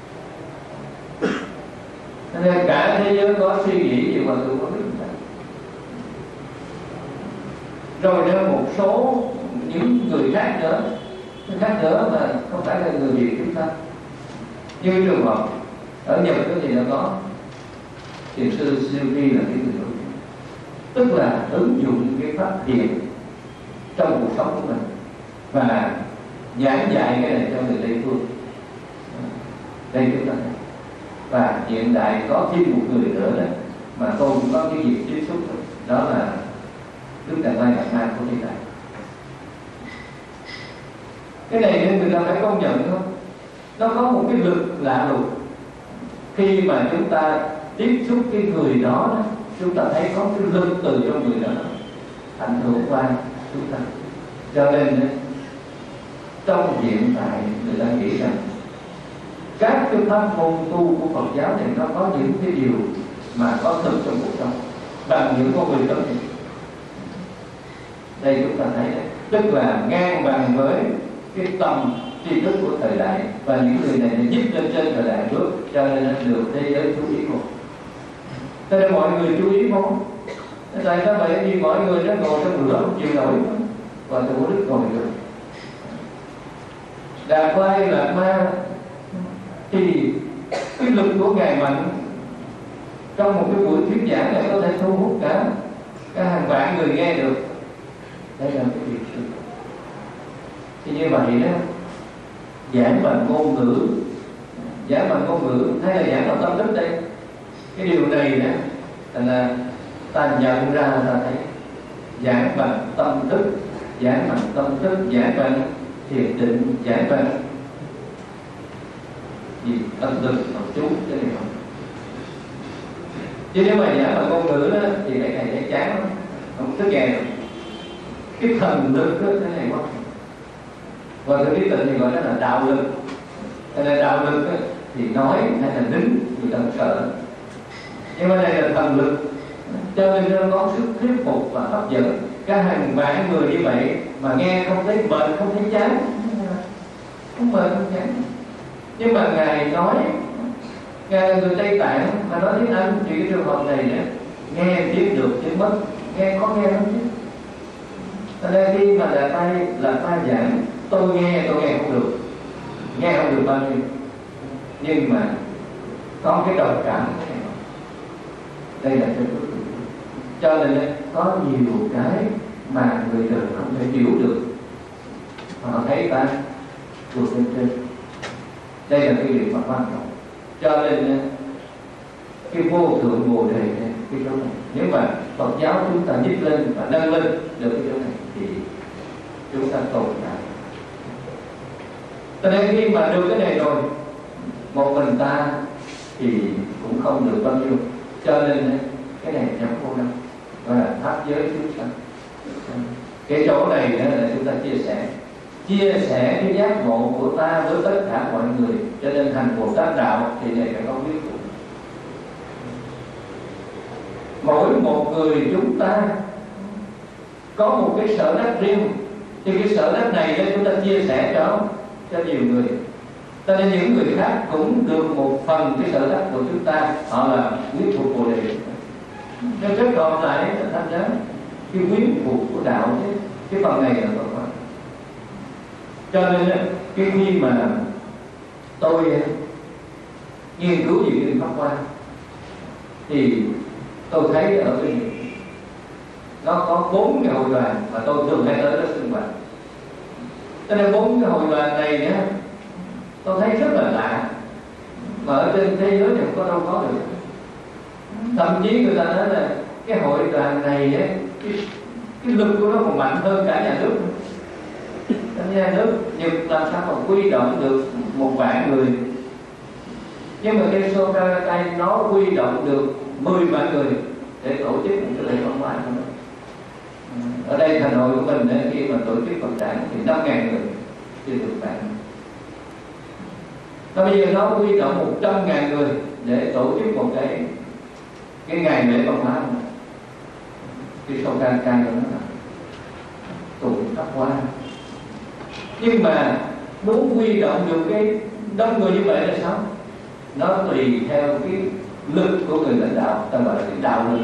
Nên cả thế giới có suy nghĩ về Hòa Thượng Quảng Đức. Rồi đó một số những người khác nữa, khác nữa mà không phải là người Việt chúng ta. Như trường hợp ở Nhật cái gì nó có thiền sư Suzuki là cái người nổi tiếng, tức là ứng dụng cái pháp thiền trong cuộc sống của mình và giảng dạy cái này cho người Tây phương. Đây chúng ta thấy. Và hiện đại có thêm một người nữa đó mà tôi cũng có cái dịp tiếp xúc rồi. Đó là Đức Đạt Lai Đạt Ma của hiện đại. Cái này nên người ta phải công nhận không? Nó có một cái lực lạ lùng. Khi mà chúng ta tiếp xúc cái người đó, đó chúng ta thấy có cái lực từ trong người đó ảnh hưởng qua chúng ta. Cho nên trong hiện tại người ta nghĩ rằng các cái pháp môn tu của Phật giáo này nó có những cái điều mà có thực trong cuộc sống bằng những con người tâm. Đây chúng ta thấy đấy, tức là ngang bằng với cái tầm tri thức của thời đại, và những người này giúp lên trên thời đại bước, cho nên nó được thế giới chú ý một. Cho nên mọi người chú ý không? Tại sao vậy? Vì mọi người nó ngồi trong lửa không chịu nổi, và Thượng Đức ngồi được. Đạt Lai Đạt Ma thì cái lực của ngài mạnh, trong một cái buổi thuyết giảng này có thể thu hút cả cả hàng vạn người nghe được. Đây là cái việc sự. Thì như vậy đó, giảng bằng ngôn ngữ, giảng bằng ngôn ngữ hay là giảng bằng tâm thức đây, cái điều này đó là ta nhận ra, ta thấy giảng bằng tâm thức, giảng bằng tâm thức, giảng bằng thiền định, giảng bằng gì tâm thức, tập chú cái này không. Chứ nếu mà giảng bằng ngôn ngữ đó thì cái này sẽ chán lắm, không thích nghe được. Cái thần lực đó, cái này quá. Và cái lý tịnh thì gọi đó là đạo lực. Cái này đạo lực đó, thì nói hay là đứng người ta sợ. Nhưng mà đây là thần lực, cho nên nó có sức thuyết phục và hấp dẫn. Các hàng vạn người như vậy mà nghe không thấy mệt, không thấy chán, không mệt, không chán. Nhưng mà ngài nói Ngài là người Tây Tạng mà nói tiếng Anh, thì cái trường hợp này nữa, nghe tiếng được chứ mất, nghe có nghe không chứ. Cho nên khi mà là tay là tay giảng, tôi nghe tôi nghe không được, nghe không được bao nhiêu, nhưng mà có cái đồng cảm này. Đây là cái phước. Cho nên có nhiều cái mà người đời không thể hiểu được, họ thấy ta vượt lên trên. Đây là cái điều mà quan trọng. Cho nên cái vô thượng bồ đề này, cái chỗ này, nếu mà Phật giáo chúng ta nhích lên và nâng lên được cái chỗ này thì chúng ta tồn tại. Cho nên khi mà được cái này rồi, một mình ta thì cũng không được bao nhiêu. Cho nên cái này nhập vô năng và pháp giới chúng sanh. Cái chỗ này là chúng ta chia sẻ chia sẻ cái giác ngộ của ta với tất cả mọi người. Cho nên thành Bồ Tát đạo thì này phải có biết của. Mỗi một người chúng ta có một cái sở đắc riêng, thì cái sở đắc này để chúng ta chia sẻ cho cho nhiều người. Cho nên những người khác cũng được một phần cái sở đắc của chúng ta, họ là quyến thuộc Bồ Đề. Nên kết hợp lại là tham gia cái quyến thuộc của đạo chứ. Cái phần này là phần quan. Cho nên cái khi mà tôi nghiên cứu về kinh Pháp Hoa thì tôi thấy ở cái nó có bốn cái hội đoàn mà tôi thường hay tới đó sinh hoạt. Cho nên bốn cái hội đoàn này nhé, tôi thấy rất là lạ, mà ở trên thế giới thì không có đâu có được. Thậm chí người ta nói là cái hội đoàn này ấy, cái, cái lực của nó còn mạnh hơn cả nhà nước. Nhà nước Nhật làm sao mà quy động được một vạn người, nhưng mà cái Soka nó quy động được mười vạn người để tổ chức một cái lễ văn hóa của nó. Ở đây Hà Nội của mình ấy, khi mà tổ chức Phật đản thì năm ngàn người chưa được bạn. Và bây giờ nó quy động một trăm ngàn người để tổ chức một cái cái ngày lễ văn hóa. Cái Soka của nó là tụ Pháp Hoa. Nhưng mà muốn quy động được cái đông người như vậy là sao? Nó tùy theo cái lực của người lãnh đạo, ta gọi là cái đạo lực.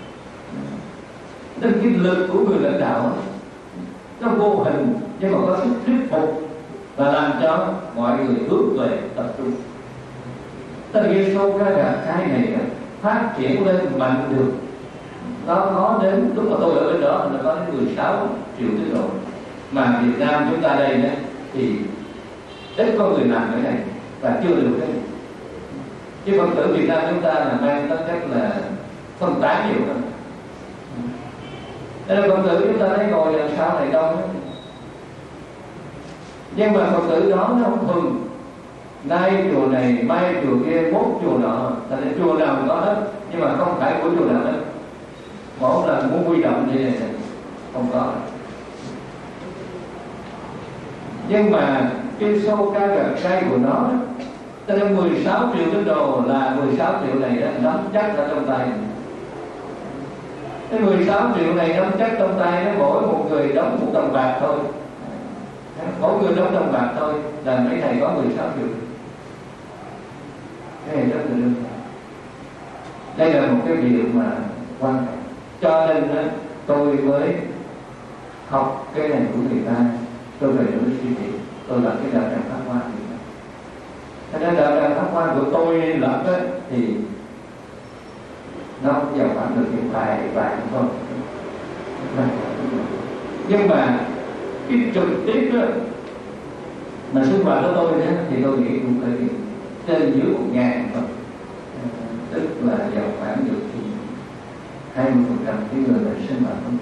Nên cái lực của người lãnh đạo nó vô hình nhưng mà có sức thuyết phục và làm cho mọi người hướng về tập trung. Tất nhiên sau cái cái này phát triển lên mạnh được, nó có đến lúc mà tôi ở bên đó là có đến mười sáu triệu tín đồ. Mà Việt Nam chúng ta đây đấy, thì ít có người làm cái này và chưa được cái này. Chứ Phật tử Việt Nam chúng ta là mang tất cách là phân tán nhiều hơn. Nên là Phật tử chúng ta thấy ngồi làm sao này đông. Nhưng mà Phật tử đó nó không thường. Nay chùa này, mai chùa kia, mốt chùa nọ. Tại nên chùa nào cũng có hết, nhưng mà không phải của chùa nào hết. Mỗi lần muốn quy động như này không có. Nhưng mà cái sâu ca gật cây của nó, cho nên mười sáu triệu tín đồ là mười sáu triệu này đó, nắm chắc ở trong tay. Cái mười sáu triệu này nắm chắc trong tay, nó mỗi một người đóng một đồng bạc thôi. Mỗi người đóng đồng bạc thôi là mấy thầy có mười sáu triệu. Cái này rất là đơn giản. Đây là một cái điều mà quan trọng. Cho nên tôi mới học cái này của người ta. Tôi về tôi suy nghĩ, tôi lập cái đạo tràng Pháp Hoa. Cho nên đạo tràng Pháp Hoa của tôi lập ấy, thì nó vào khoảng được những vài vài thôi. Nhưng mà cái trực tiếp đó, mà sinh hoạt của tôi đó, thì tôi nghĩ cũng phải trên dưới một ngàn thôi. Tức là vào khoảng được thì hai mươi phần trăm cái người là sinh hoạt không.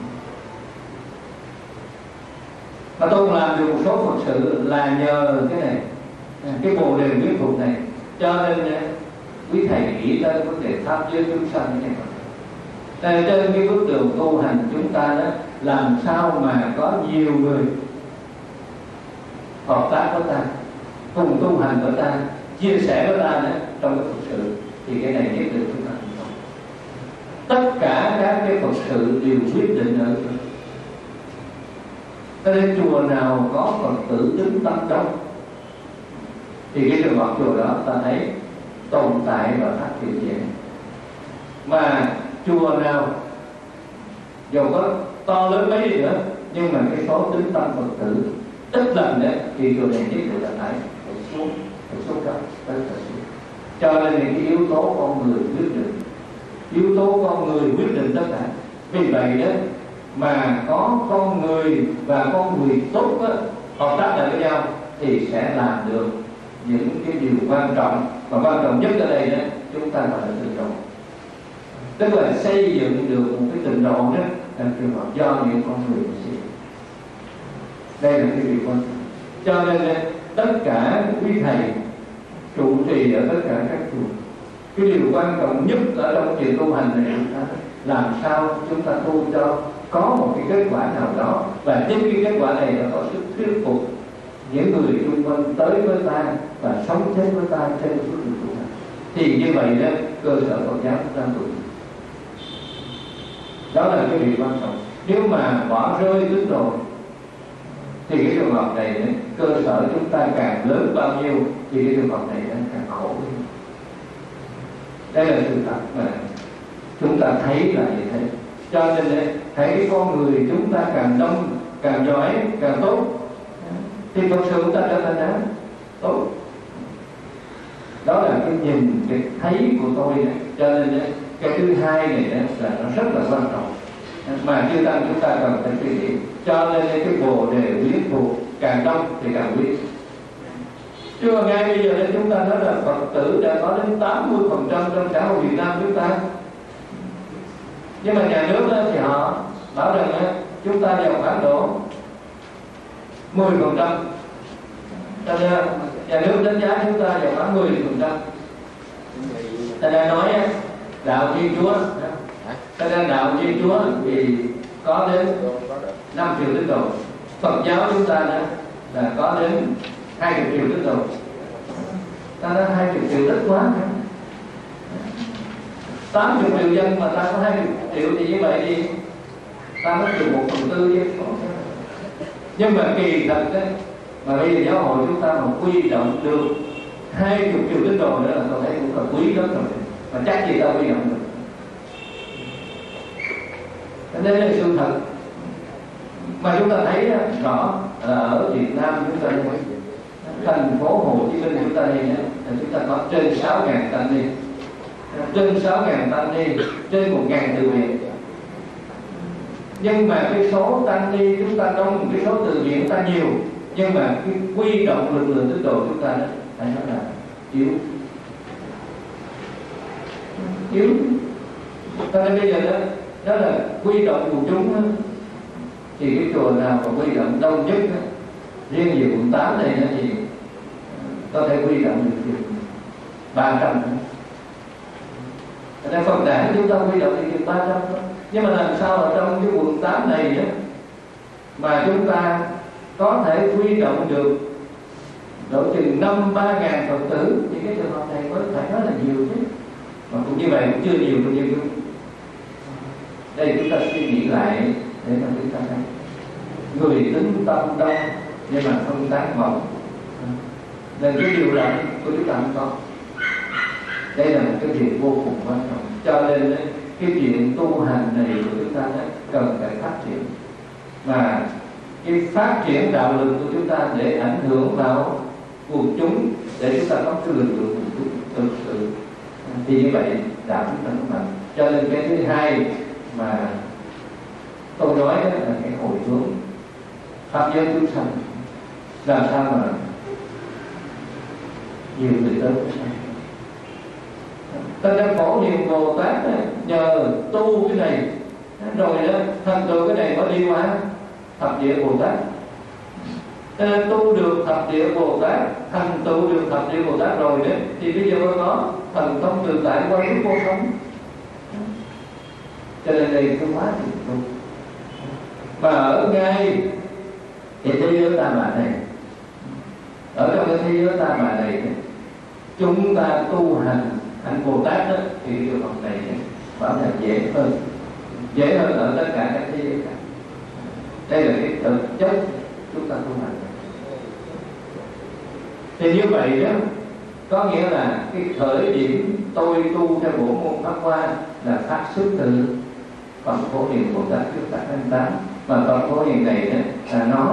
Mà tôi làm được một số Phật sự là nhờ cái này, cái bồ đề viết thuật này. Cho nên quý thầy nghĩ tới vấn đề pháp giới chúng sanh như này. Tại trên cái bước đường tu hành chúng ta đó, làm sao mà có nhiều người hợp tác với ta, cùng tu hành với ta, chia sẻ với ta đó, trong cái Phật sự, thì cái này nhất định chúng ta không. Tất cả các cái Phật sự đều quyết định ở chỗ. Cho nên chùa nào có Phật tử đứng tâm đông thì cái trường hợp chùa đó ta thấy tồn tại và phát triển vậy. Mà chùa nào dù có to lớn mấy đi nữa, nhưng mà cái số tín tâm Phật tử ít lần đấy thì chùa này nhất định là phải phải xuống, phải xuống cấp, phải phải xuống. Cho nên cái yếu tố con người quyết định, yếu tố con người quyết định tất cả. Vì vậy đó mà có con người và con người tốt đó, hợp tác lại với nhau thì sẽ làm được những cái điều quan trọng. Và quan trọng nhất ở đây đó, chúng ta gọi là tự trọng, tức là xây dựng được một cái tịnh độ đó là trường hợp do những con người xây dựng. Đây là cái điều quan trọng. Cho nên tất cả quý thầy trụ trì ở tất cả các chùa, cái điều quan trọng nhất ở trong chuyện tu hành này chúng ta làm sao chúng ta tu cho có một cái kết quả nào đó, và chính cái kết quả này nó có sức thuyết phục những người xung quanh tới với ta và sống chết với ta trên cái bước đường tu hành. Thì như vậy đó cơ sở Phật giáo chúng ta tu, đó là cái điều quan trọng. Nếu mà bỏ rơi tín đồ thì cái trường hợp này đấy, cơ sở chúng ta càng lớn bao nhiêu thì cái trường hợp này nó càng khổ. Đây là sự thật mà chúng ta thấy là như thế. Cho nên đấy, thấy cái con người chúng ta càng đông, càng giỏi, càng tốt thì thật sự chúng ta trở thành đáng tốt. Đó là cái nhìn, cái thấy của tôi này. Cho nên đấy, cái thứ hai này đấy, là nó rất là quan trọng mà chư tăng chúng ta cần phải suy nghĩ. Cho nên cái bồ đề quyến thuộc càng đông thì càng quý. Chứ mà ngay bây giờ chúng ta nói là Phật tử đã có đến tám mươi phần trăm trong xã hội Việt Nam chúng ta, nhưng mà nhà nước đó thì họ bảo rằng đó, chúng ta vào khoảng độ mười phần trăm. Cho nên nhà nước đánh giá chúng ta vào khoảng mười phần trăm. Ta đang nói đạo Thiên Chúa, ta đang đạo Thiên Chúa thì có đến năm triệu tín đồ. Phật giáo chúng ta đó là có đến hai mươi triệu tín đồ. Ta nói hai mươi triệu ít quá, tám mươi triệu dân mà ta có hai mươi triệu thì như vậy thì ta mới được một phần tư chứ. Nhưng mà kỳ thật đấy, mà bây giờ giáo hội chúng ta mà quy động được hai mươi triệu tín đồ nữa là tôi thấy cũng là quý lắm rồi, mà chắc gì ta quy động được. Đây là sự thật mà chúng ta thấy rõ là ở Việt Nam chúng ta, thành phố Hồ Chí Minh chúng ta đây là chúng ta có trên sáu ngàn tăng ni, trên sáu ngàn tăng ni, trên một ngàn từ viện. Nhưng mà cái số tăng ni chúng ta đông, cái số từ viện ta nhiều, nhưng mà cái quy động lực lượng tín đồ chúng ta đó phải nói là yếu, yếu. Cho nên bây giờ đó, đó là quy động của chúng đó, thì cái chùa nào mà quy động đông nhất đó, riêng về quận tám này đó, thì có thể quy động được ba trăm. Nên Phật đản chúng ta quy động được ba trăm thôi. Nhưng mà làm sao ở trong cái quận tám này đó, mà chúng ta có thể quy động được độ chừng năm ba ngàn Phật tử, thì cái trường hợp này mới phải nói là nhiều chứ. Mà cũng như vậy cũng chưa nhiều bao nhiêu. Đây chúng ta suy nghĩ lại để mà chúng ta thấy người tính tâm đông nhưng mà không tán vọng, nên cái điều này của chúng ta không có. Đây là một cái việc vô cùng quan trọng. Cho nên cái chuyện tu hành này của chúng ta cần phải phát triển, mà cái phát triển đạo lực của chúng ta để ảnh hưởng vào quần chúng, để chúng ta có cái lực lượng quần chúng thực sự, thì như vậy đạo chúng ta nó mạnh. Cho nên cái thứ hai mà tôi nói là cái hồi hướng pháp giới chúng sanh, làm sao mà nhiều người tới với sanh. Ta ra Phổ Hiền Bồ Tát nhờ tu cái này rồi đó thành tựu cái này mới đi qua thập địa Bồ Tát. Ta tu được thập địa Bồ Tát, thành tựu được thập địa Bồ Tát rồi đấy, thì bây giờ có thần thông tự tại qua cái vô thông. Cho nên đây cái quá trình tu. Mà ở ngay thì thế giới ta bà này, ở trong cái thế giới ta bà này, chúng ta tu hành hành Bồ Tát đó, thì trường hợp này bảo là dễ hơn, dễ hơn ở tất cả các thế giới khác. Đây là cái thực chất chúng ta tu hành. Thì như vậy đó, Có nghĩa là cái khởi điểm tôi tu theo bộ môn Pháp Hoa là phát xuất từ Phật Phổ Hiền Bồ Tát trước tại anh tám, mà Phật Phổ Hiền này đó, là nó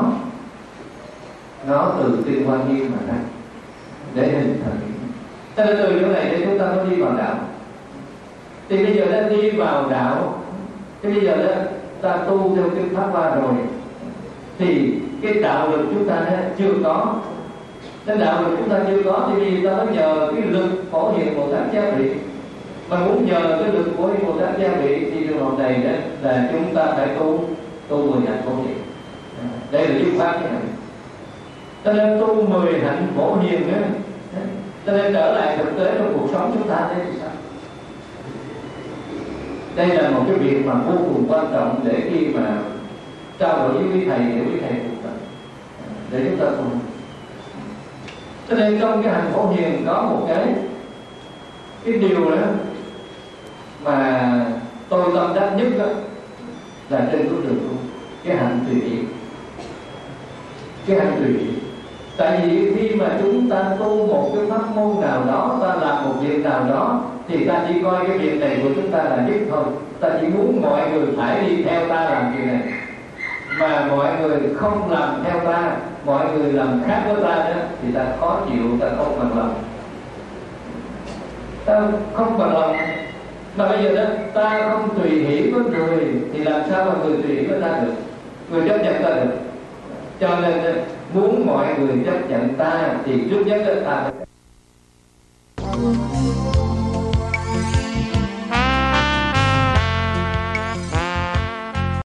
nó từ Tiên Hoa Nghiêm mà ra để hình thành. Cho nên từ chỗ này để chúng ta mới đi vào đạo. Thì bây giờ đã đi vào đạo, cái bây giờ đó ta tu theo cái Pháp Hoa rồi, thì cái đạo lực chúng ta đó chưa có. Nên đạo lực chúng ta chưa có thì bây giờ ta mới nhờ cái lực Phổ Hiền Bồ Tát gia vị. Mà muốn nhờ cái lực Phổ Hiền Bồ Tát gia vị thì trường hợp này đó là chúng ta phải tu tu mười hạnh Phổ Hiền. Đây là dứt khoát cái này. Cho nên tu mười hạnh Phổ Hiền đó, cho nên trở lại thực tế trong cuộc sống chúng ta đây thì sao? Đây là một cái việc mà vô cùng quan trọng để khi mà trao đổi với quý thầy để quý thầy phục tập để chúng ta cùng. Cho nên trong cái hạnh Phổ Hiền có một cái cái điều đó mà tôi tâm đắc nhất đó là trên con đường tu, cái hạnh tùy hỷ. Cái hạnh tùy hỷ. Tại vì khi mà chúng ta tu một cái pháp môn nào đó, ta làm một việc nào đó, thì ta chỉ coi cái việc này của chúng ta là nhất thôi. Ta chỉ muốn mọi người phải đi theo ta làm việc này, mà mọi người không làm theo ta, mọi người làm khác với ta đó, thì ta khó chịu, ta không bằng lòng. Ta không bằng lòng. Mà bây giờ đó ta không tùy hỷ với người thì làm sao mà người tùy hỷ với ta được, người chấp nhận ta được. Cho nên muốn mọi người chấp nhận ta thì trước nhất là ta